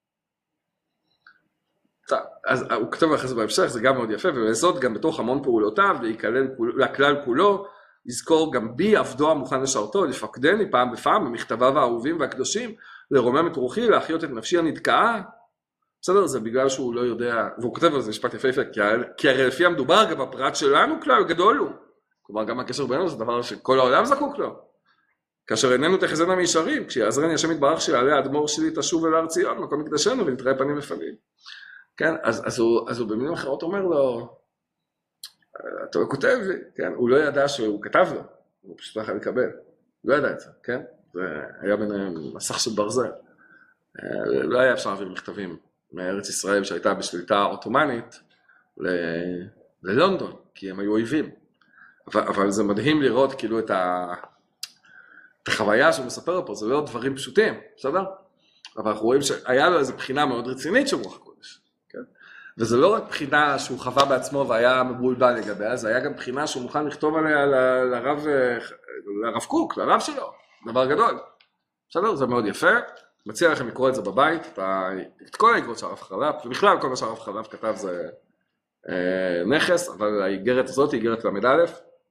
טוב, אז הוא כתוב אחרי זה בהמשך, זה גם מאוד יפה, ובזאת גם בתוך המון פעולותיו, לכלל כולו, יזכור גם בי עבדו המוכן לשרתו, לפקדני פעם בפעם במכתביו האהובים והקדושים, לרומם את רוחי, להחיות את נפשי הנתקעה. בסדר, זה בגלל שהוא לא יודע, והוא כותב על זה משפט יפה יפה, כי, כי הרי לפי המדובר גם הפרט שלנו כלל גדול הוא. כלומר גם הקשר בינינו זה דבר שכל העולם זקוק לו. כאשר איננו תחזינה מישרים, כשיעזרני השם יתברך שיעלה האדמו"ר שלי תשוב אל הר ציון, מקום מקדשנו ונתראה פנים בפנים. כן, אז, אז, הוא, אז הוא במילים אחרות אומר לו, אתה כותב לי, כן, הוא לא ידע שהוא כתב לו, הוא פשוט לא יכול לקבל, לא ידע את זה, כן, זה היה ביניהם מסך של ברזל, לא היה אפשר להעביר מכתבים מארץ ישראל שהייתה בשליטה אוטומנית ל... ללונדון, כי הם היו אויבים, אבל, אבל זה מדהים לראות כאילו את, ה... את החוויה שהוא מספר פה, זה לא דברים פשוטים, בסדר? אבל אנחנו רואים שהיה לו איזו בחינה מאוד רצינית של רוח הקודש, כן? וזה לא רק בחינה שהוא חווה בעצמו והיה מבולבל לגביה, זה היה גם בחינה שהוא מוכן לכתוב עליה ל... לרב, לרב קוק, לרב שלו, דבר גדול. בסדר? זה מאוד יפה. מציע לכם לקרוא את זה בבית, את כל האגרות של הרב חלב, ובכלל כל מה שהרב חלב כתב זה אה, נכס, אבל האיגרת הזאת היא איגרת למד א',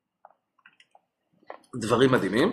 דברים מדהימים.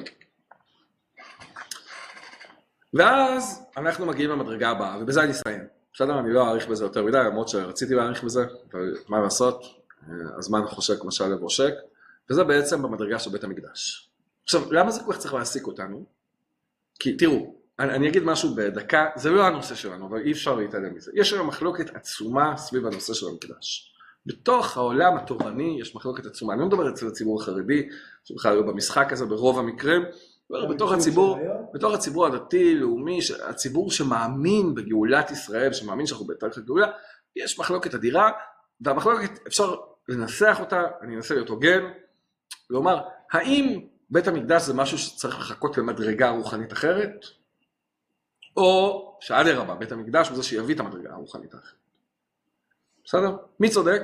ואז אנחנו מגיעים למדרגה הבאה, ובזה אני אסיים. בסדר, אני לא אעריך בזה יותר מדי, למרות שרציתי להעריך בזה, אבל מה לעשות? הזמן חושק משל לב עושק, וזה בעצם במדרגה של בית המקדש. עכשיו, למה זה כל כך צריך להעסיק אותנו? כי תראו, אני, אני אגיד משהו בדקה, זה לא הנושא שלנו, אבל אי אפשר להתעלם מזה. יש היום מחלוקת עצומה סביב הנושא של המקדש. בתוך העולם התורני יש מחלוקת עצומה. אני לא מדבר אצל הציבור החרדי, שבכלל לא במשחק הזה ברוב המקרים, בתוך הציבור, בתוך הציבור הדתי, לאומי, הציבור שמאמין בגאולת ישראל, שמאמין שאנחנו בתהליך הגאולה, יש מחלוקת אדירה, והמחלוקת אפשר לנסח אותה, אני אנסה להיות הוגן, ואומר, האם בית המקדש זה משהו שצריך לחכות למדרגה רוחנית אחרת? או שאדרבה, בית המקדש הוא זה שיביא את המדרגה הרוחנית האחרת. בסדר? מי צודק?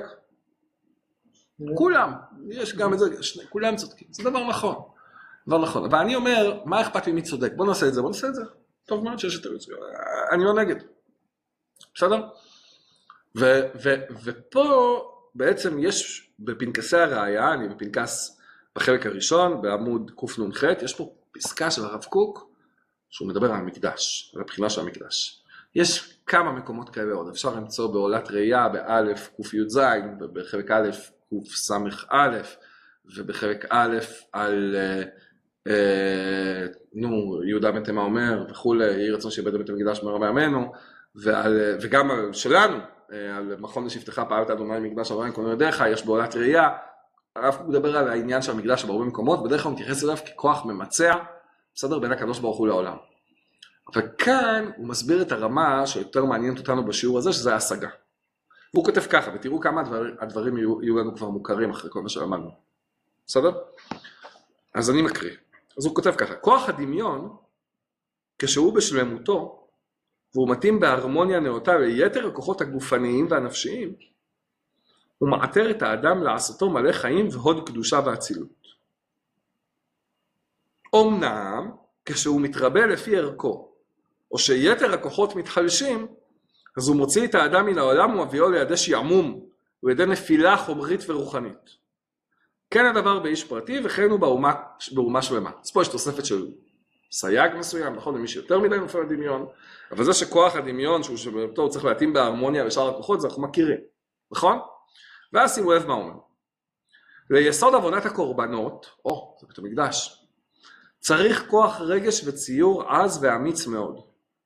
כולם. יש גם את זה, שני, כולם צודקים. זה דבר נכון. דבר נכון. אבל אני אומר, מה אכפת לי מי צודק? בוא נעשה את זה, בוא נעשה את זה. טוב מאוד שיש את זה. אני לא נגד. בסדר? ו- ו- ופה בעצם יש בפנקסי הראייה, אני בפנקס בחלק הראשון, בעמוד קנ"ח, יש פה פסקה של הרב קוק, שהוא מדבר על המקדש, על הבחינה של המקדש. יש כמה מקומות כאלה עוד, אפשר למצוא בעולת ראייה, באלף ק"ז, ובחלק א' קס"א, ובחלק א' על, אה, אה, נו, יהודה בן תימה אומר, וכולי, יהי רצון שיבד בית המקדש מהרה בימינו, ועל, וגם על שלנו, על מכון לשבטך פעלת אדוני מקדש אברהם כל ידיך, יש בעולת ראייה, הרב קוק מדבר על העניין של המקדש בהרבה מקומות, בדרך כלל הוא מתייחס אליו ככוח ממצע, בסדר, בין הקדוש ברוך הוא לעולם. אבל כאן הוא מסביר את הרמה שיותר מעניינת אותנו בשיעור הזה, שזה ההשגה. והוא כותב ככה, ותראו כמה הדבר, הדברים יהיו, יהיו לנו כבר מוכרים אחרי כל מה שלמדנו. בסדר? אז אני מקריא. אז הוא כותב ככה, כוח הדמיון, כשהוא בשלמותו, והוא מתאים בהרמוניה נאותה ליתר הכוחות הגופניים והנפשיים, הוא מעטר את האדם לעשותו מלא חיים והוד קדושה ואצילות. אמנם, כשהוא מתרבה לפי ערכו, או שיתר הכוחות מתחלשים, אז הוא מוציא את האדם מן העולם ומביאו לידי שעמום, ולידי נפילה חומרית ורוחנית. כן הדבר באיש פרטי, וכן הוא באומה, באומה שלמה. אז פה יש תוספת של סייג מסוים, נכון, למי שיותר מדי נופל הדמיון, אבל זה שכוח הדמיון, שהוא שבאותו הוא צריך להתאים בהרמוניה ושאר הכוחות, זה אנחנו מכירים, נכון? ואז שימו לב מה אומר. ליסוד עבודת הקורבנות, או, זה בית המקדש, צריך כוח רגש וציור עז ואמיץ מאוד.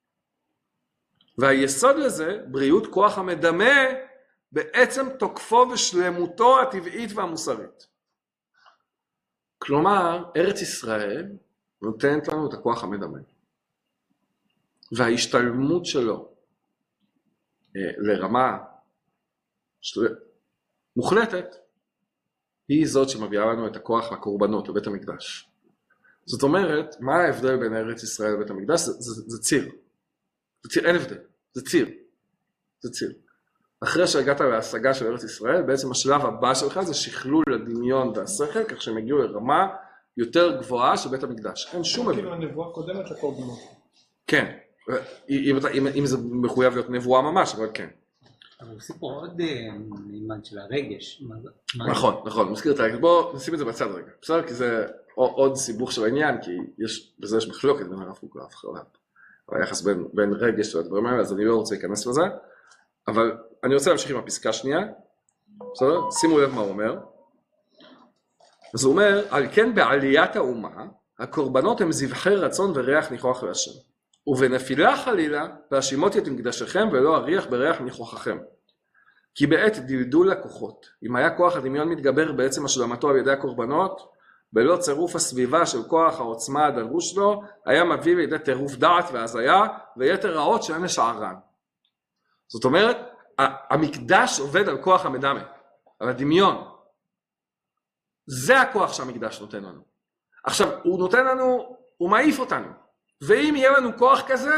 והיסוד לזה, בריאות כוח המדמה, בעצם תוקפו ושלמותו הטבעית והמוסרית. כלומר, ארץ ישראל נותנת לנו את הכוח המדמה. וההשתלמות שלו לרמה של... מוחלטת, היא זאת שמביאה לנו את הכוח לקורבנות, לבית המקדש. זאת אומרת, מה ההבדל בין ארץ ישראל לבית המקדש? זה, זה, זה ציר. זה ציר, אין הבדל. זה ציר. זה ציר. אחרי שהגעת להשגה של ארץ ישראל, בעצם השלב הבא שלך זה שכלול הדמיון והשכל, כך שהם הגיעו לרמה יותר גבוהה של בית המקדש. אין שום הבדל. כאילו הנבואה קודמת לקורבנות. כן. אם, אם, אם זה מחויב להיות נבואה ממש, אבל כן. אבל הוא עושה פה עוד מימד של הרגש. נכון, נכון, מזכיר את הרגש. בואו נשים את זה בצד רגע. בסדר? כי זה עוד סיבוך של העניין, כי יש, בזה יש מחלוקת בין הרב קוק לאף אחד. אבל היחס בין, בין רגש לדברים האלה, אז אני לא רוצה להיכנס לזה. אבל אני רוצה להמשיך עם הפסקה השנייה. בסדר? שימו לב מה הוא אומר. אז הוא אומר, על כן בעליית האומה, הקורבנות הם זבחי רצון וריח ניחוח להשם. ובנפילה חלילה, והשימותי את מקדשכם ולא אריח בריח ניחוחכם. כי בעת דלדול הכוחות, אם היה כוח הדמיון מתגבר בעצם השלמתו על ידי הקורבנות, בלא צירוף הסביבה של כוח העוצמה הדרוש לו, היה מביא לידי טירוף דעת והזיה, ויתר רעות שאין לשערן. זאת אומרת, המקדש עובד על כוח המדמה, על הדמיון. זה הכוח שהמקדש נותן לנו. עכשיו, הוא נותן לנו, הוא מעיף אותנו. ואם יהיה לנו כוח כזה,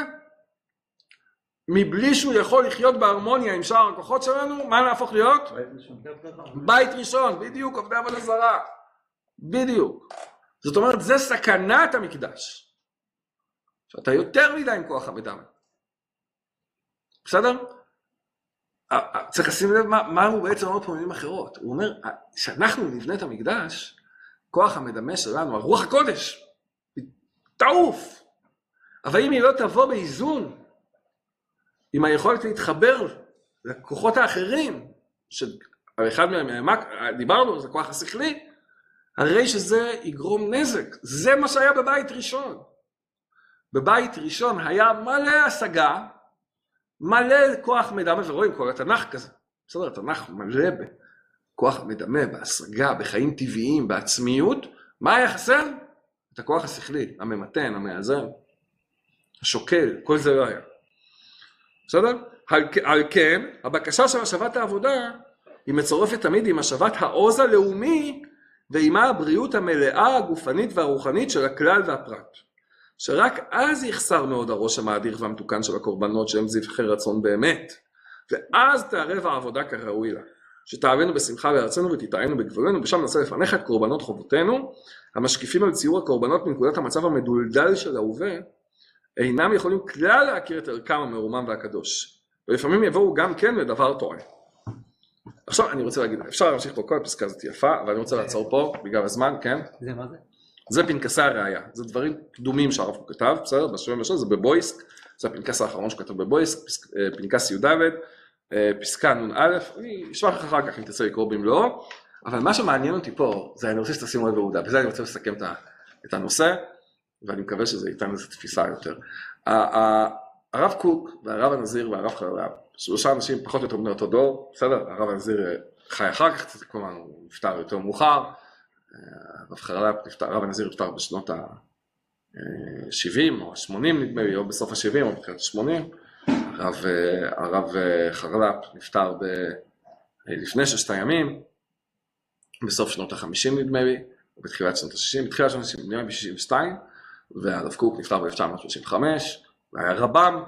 מבלי שהוא יכול לחיות בהרמוניה עם שאר הכוחות שלנו, מה נהפוך להיות? בית ראשון, בדיוק, עובדי עבודה זרה. בדיוק. זאת אומרת, זה סכנת המקדש. שאתה יותר מדי עם כוח המדמה. בסדר? צריך לשים לב מה, מה הוא בעצם אומר פה במילים אחרות. הוא אומר, שאנחנו נבנה את המקדש, כוח המדמה שלנו, הרוח הקודש, תעוף. אבל אם היא לא תבוא באיזון, עם היכולת להתחבר לכוחות האחרים, שאחד מהם דיברנו, זה כוח השכלי, הרי שזה יגרום נזק. זה מה שהיה בבית ראשון. בבית ראשון היה מלא השגה, מלא כוח מדמה, ורואים כל התנ"ך כזה. בסדר, התנ"ך מלא בכוח מדמה, בהשגה, בחיים טבעיים, בעצמיות. מה היה חסר? את הכוח השכלי, הממתן, המאזן, השוקל, כל זה לא היה. בסדר? על, על כן, הבקשה של השבת העבודה היא מצורפת תמיד עם השבת העוז הלאומי ועימה הבריאות המלאה, הגופנית והרוחנית של הכלל והפרט. שרק אז יחסר מאוד הראש המאדיר והמתוקן של הקורבנות שהם זבחי רצון באמת, ואז תערב העבודה כראוי לה. שתאהבנו בשמחה בארצנו ותתאהנו בגבולנו, ושם נעשה לפניך את קורבנות חובותינו, המשקיפים על ציור הקורבנות מנקודת המצב המדולדל של ההווה, אינם יכולים כלל להכיר את ערכם המרומם והקדוש, ולפעמים יבואו גם כן לדבר טועה. עכשיו אני רוצה להגיד, אפשר להמשיך פה כל הפסקה הזאת יפה, אבל אני רוצה לעצור פה בגלל הזמן, כן? זה מה זה? זה פנקסי הראייה, זה דברים קדומים שהרב קוק כתב, בסדר? בשבעים ושלוש, זה בבויסק, זה הפנקס האחרון שכתב בבויסק, פנקס י' ד', פסקה נ' א', אני אשמח אחר כך אם תרצה לקרוא במלואו, אבל מה שמעניין אותי פה, זה אני רוצה שתשימו לב בעובדה, בזה אני רוצה לסכם את הנושא, ואני מקווה שזה ייתן איזו תפיסה יותר. הרב קוק והרב הנזיר והרב חרל"פ, שלושה אנשים פחות או יותר בני אותו דור, בסדר? הרב הנזיר חי אחר כך, כלומר הוא נפטר יותר מאוחר, הרב חרל"פ נפטר, הרב הנזיר נפטר בשנות ה-שבעים או ה-שמונים נדמה לי, או בסוף ה-שבעים או בתחילת ה-שמונים, הרב, הרב חרל"פ נפטר ב, לפני ששת הימים, בסוף שנות ה-חמישים נדמה לי, או בתחילת שנות ה-שישים, בתחילת שנות ה-שישים נדמה לי ב-שישים ושתיים, והרב קוק נפטר ב-אלף תשע מאות שלושים וחמש, והיה רבם,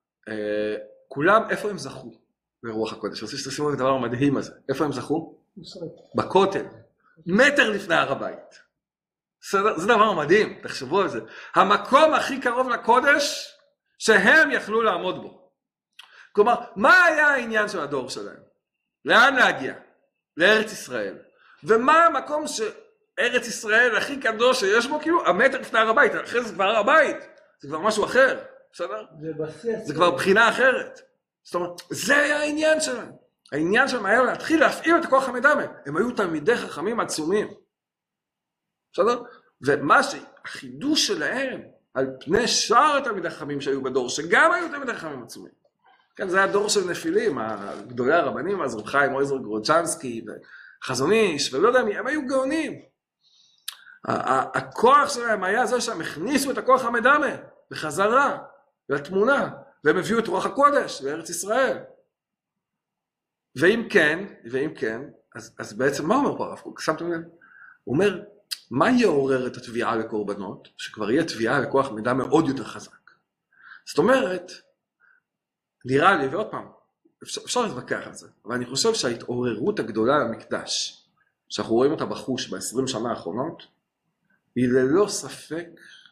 כולם איפה הם זכו ברוח הקודש? אני רוצה שתשימו את הדבר המדהים הזה, איפה הם זכו? בכותל, מטר לפני הר הבית. זה דבר מדהים, תחשבו על זה. המקום הכי קרוב לקודש שהם יכלו לעמוד בו. כלומר, מה היה העניין של הדור שלהם? לאן להגיע? לארץ ישראל. ומה המקום שארץ ישראל הכי קדוש שיש בו? כאילו, המטר לפני הר הבית, אחרי זה כבר הר הבית, זה כבר משהו אחר, בסדר? זה כבר בחינה אחרת. זאת אומרת, זה היה העניין שלהם. העניין שלהם היה להתחיל להפעיל את הכוח המדמה. הם היו תלמידי חכמים עצומים. בסדר? ומה שהחידוש שלהם על פני שאר התלמידי חכמים שהיו בדור, שגם היו תלמידי חכמים עצומים. כן, זה היה דור של נפילים, הגדולי הרבנים, אז רב חיים עוזר גרודז'נסקי וחזון איש, ולא יודע מי, הם היו גאונים. הכוח שלהם היה זה שהם הכניסו את הכוח המדמה בחזרה לתמונה, והם הביאו את רוח הקודש לארץ ישראל. ואם כן, ואם כן, אז, אז בעצם מה אומר פה הרב קוק? שמתם לב? הוא אומר, מה יעורר את התביעה לקורבנות? שכבר יהיה תביעה לכוח מידה מאוד יותר חזק. זאת אומרת, נראה לי, ועוד פעם, אפשר, אפשר להתווכח על זה, אבל אני חושב שההתעוררות הגדולה למקדש, שאנחנו רואים אותה בחוש ב-עשרים שנה האחרונות, היא ללא ספק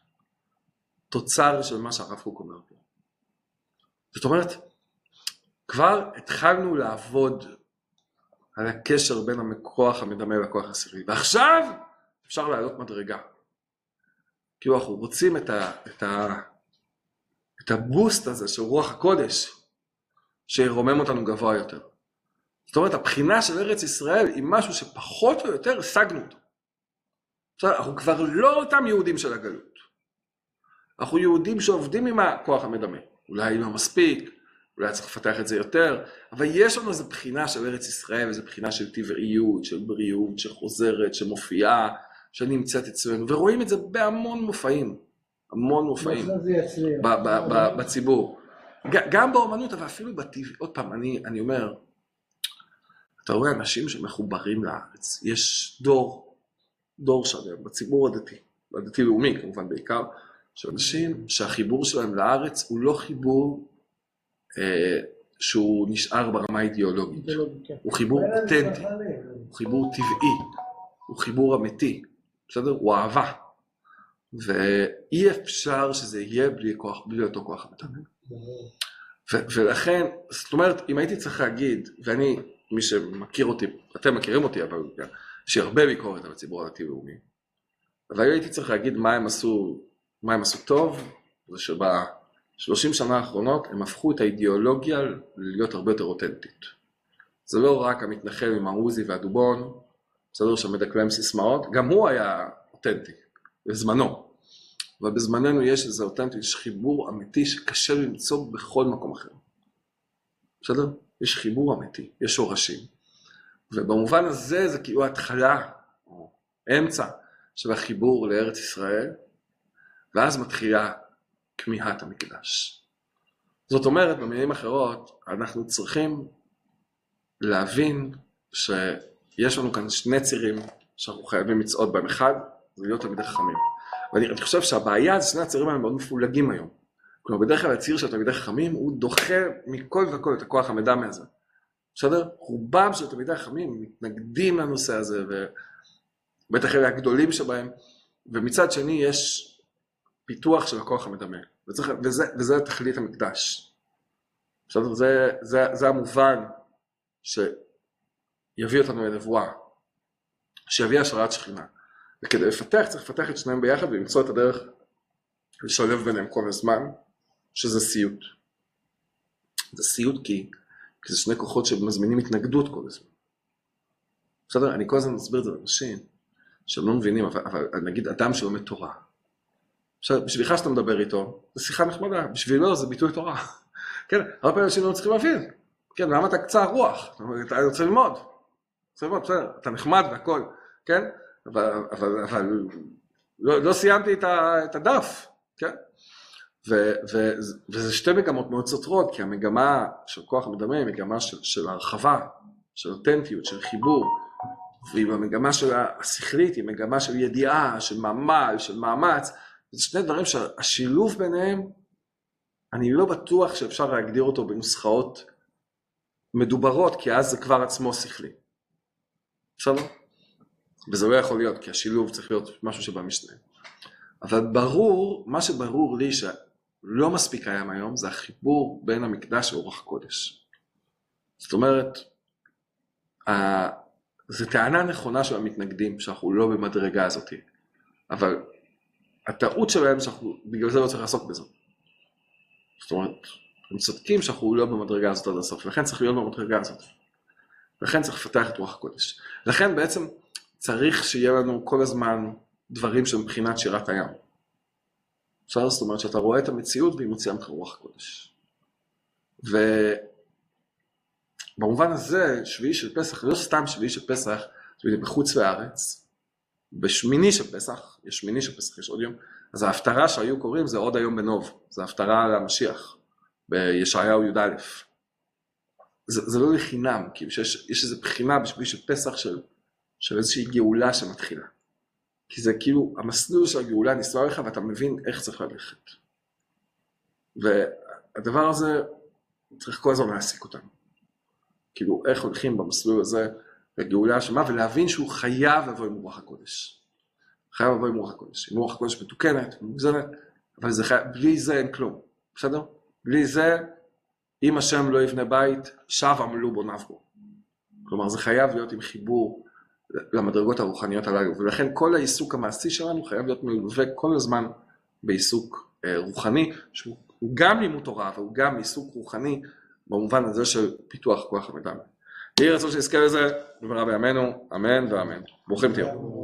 תוצר של מה שהרב קוק אומר פה. זאת אומרת, כבר התחלנו לעבוד על הקשר בין הכוח המדמה לכוח השכלי, ועכשיו אפשר לעלות מדרגה. כאילו אנחנו רוצים את, ה, את, ה, את הבוסט הזה של רוח הקודש, שירומם אותנו גבוה יותר. זאת אומרת, הבחינה של ארץ ישראל היא משהו שפחות או יותר השגנו אותו. עכשיו, אנחנו כבר לא אותם יהודים של הגלות. אנחנו יהודים שעובדים עם הכוח המדמה. אולי לא מספיק, אולי צריך לפתח את זה יותר, אבל יש לנו איזו בחינה של ארץ ישראל, איזו בחינה של טבעיות, של בריאות, שחוזרת, שמופיעה, שנמצאת אצלנו, ורואים את זה בהמון מופעים, המון מופעים בציבור. גם באומנות, אבל אפילו בטבעי. עוד פעם, אני, אני אומר, אתה רואה אנשים שמחוברים לארץ, יש דור, דור שלם, בציבור הדתי, הדתי-לאומי כמובן בעיקר, של אנשים שהחיבור שלהם לארץ הוא לא חיבור אה, שהוא נשאר ברמה האידיאולוגית, הוא חיבור אותנטי, הוא חיבור טבעי, הוא חיבור אמיתי, בסדר? הוא אהבה, ואי אפשר שזה יהיה בלי, כוח, בלי אותו כוח המתאמן. ולכן, זאת אומרת, אם הייתי צריך להגיד, ואני, מי שמכיר אותי, אתם מכירים אותי, אבל יש הרבה ביקורת על הציבור הדתי-לאומי, אבל הייתי צריך להגיד מה הם עשו, מה הם עשו טוב, זה שב-שלושים שנה האחרונות הם הפכו את האידיאולוגיה להיות הרבה יותר אותנטית. זה לא רק המתנחל עם העוזי והדובון, בסדר שמדקלם סיסמאות, גם הוא היה אותנטי, בזמנו. אבל בזמננו יש איזה אותנטי, יש חיבור אמיתי שקשה למצוא בכל מקום אחר. בסדר? יש חיבור אמיתי, יש שורשים. ובמובן הזה זה כאילו ההתחלה, או אמצע, של החיבור לארץ ישראל, ואז מתחילה כמיהת המקדש. זאת אומרת, במילים אחרות, אנחנו צריכים להבין שיש לנו כאן שני צירים שאנחנו חייבים לצעוד בהם. אחד, זה להיות תלמידי חכמים. ואני חושב שהבעיה זה שני הצירים האלה מאוד מפולגים היום. כלומר, בדרך כלל הציר של תלמידי חכמים הוא דוחה מכל וכל את הכוח המדמה הזה. בסדר? רובם של תלמידי חכמים מתנגדים לנושא הזה, ובטח אלה הגדולים שבהם, ומצד שני יש פיתוח של הכוח המדמה, וצריך, וזה, וזה תכלית המקדש. בסדר? זה, זה, זה המובן שיביא אותנו לנבואה, שיביא השראת שכינה. וכדי לפתח, צריך לפתח את שניהם ביחד, ולמצוא את הדרך לשלב ביניהם כל הזמן, שזה סיוט. זה סיוט כי, כי זה שני כוחות שמזמינים התנגדות כל הזמן. בסדר? אני כל הזמן מסביר את זה לאנשים, שהם לא מבינים, אבל, אבל נגיד אדם שלומד תורה. עכשיו, בשבילך שאתה מדבר איתו, זה שיחה נחמדה, בשבילו זה ביטוי תורה. כן, הרבה פעמים אנשים לא צריכים להבין. כן, למה אתה קצר רוח? אתה רוצה ללמוד. רוצה ללמוד, בסדר, אתה נחמד והכל, כן? אבל, אבל, אבל לא, לא סיימתי את, ה, את הדף, כן? ו, ו, וזה שתי מגמות מאוד סותרות, כי המגמה של כוח המדמה היא מגמה של, של הרחבה, של אותנטיות, של חיבור, ועם המגמה של השכלית, היא מגמה של ידיעה, של מעמל, של מאמץ, זה שני דברים שהשילוב ביניהם, אני לא בטוח שאפשר להגדיר אותו בנוסחאות מדוברות, כי אז זה כבר עצמו שכלי. בסדר? וזה לא יכול להיות, כי השילוב צריך להיות משהו שבא משנה. אבל ברור, מה שברור לי שלא מספיק קיים היום, זה החיבור בין המקדש ורוח הקודש. זאת אומרת, זו טענה נכונה של המתנגדים, שאנחנו לא במדרגה הזאת. אבל הטעות שלהם, שאנחנו, בגלל זה לא צריך לעסוק בזה. זאת אומרת, הם צודקים שאנחנו לא במדרגה הזאת עד הסוף, לכן צריך להיות במדרגה הזאת. לכן צריך לפתח את רוח הקודש. לכן בעצם צריך שיהיה לנו כל הזמן דברים שמבחינת שירת הים. אפשר, זאת אומרת שאתה רואה את המציאות והיא מוציאה ממך רוח הקודש. ובמובן הזה, שביעי של פסח, לא סתם שביעי של פסח, זה בחוץ לארץ, בשמיני של פסח, יש שמיני של פסח, יש עוד יום, אז ההפטרה שהיו קוראים זה עוד היום בנוב, זה ההפטרה למשיח, בישעיהו י' א'. זה, זה לא לחינם, כי יש, יש איזו בחינה בשביל של פסח של, של איזושהי גאולה שמתחילה. כי זה כאילו, המסלול של הגאולה נסוע לך ואתה מבין איך צריך ללכת. והדבר הזה צריך כל הזמן להעסיק אותנו. כאילו, איך הולכים במסלול הזה לגאולה השמה, ולהבין שהוא חייב לבוא עם רוח הקודש. חייב לבוא עם רוח הקודש. עם רוח הקודש מתוקנת, מוגזנת, אבל זה חייב, בלי זה אין כלום. בסדר? בלי זה, אם השם לא יבנה בית, שב עמלו בו נבו. כלומר, זה חייב להיות עם חיבור למדרגות הרוחניות הללו, ולכן כל העיסוק המעשי שלנו חייב להיות מלווה כל הזמן בעיסוק אה, רוחני, שהוא גם לימוד תורה, אבל הוא גם עיסוק רוחני, במובן הזה של פיתוח כוח המדמה. יהי רצון שנזכה לזה, במהרה בימינו, אמן ואמן. ברוכים תהיו.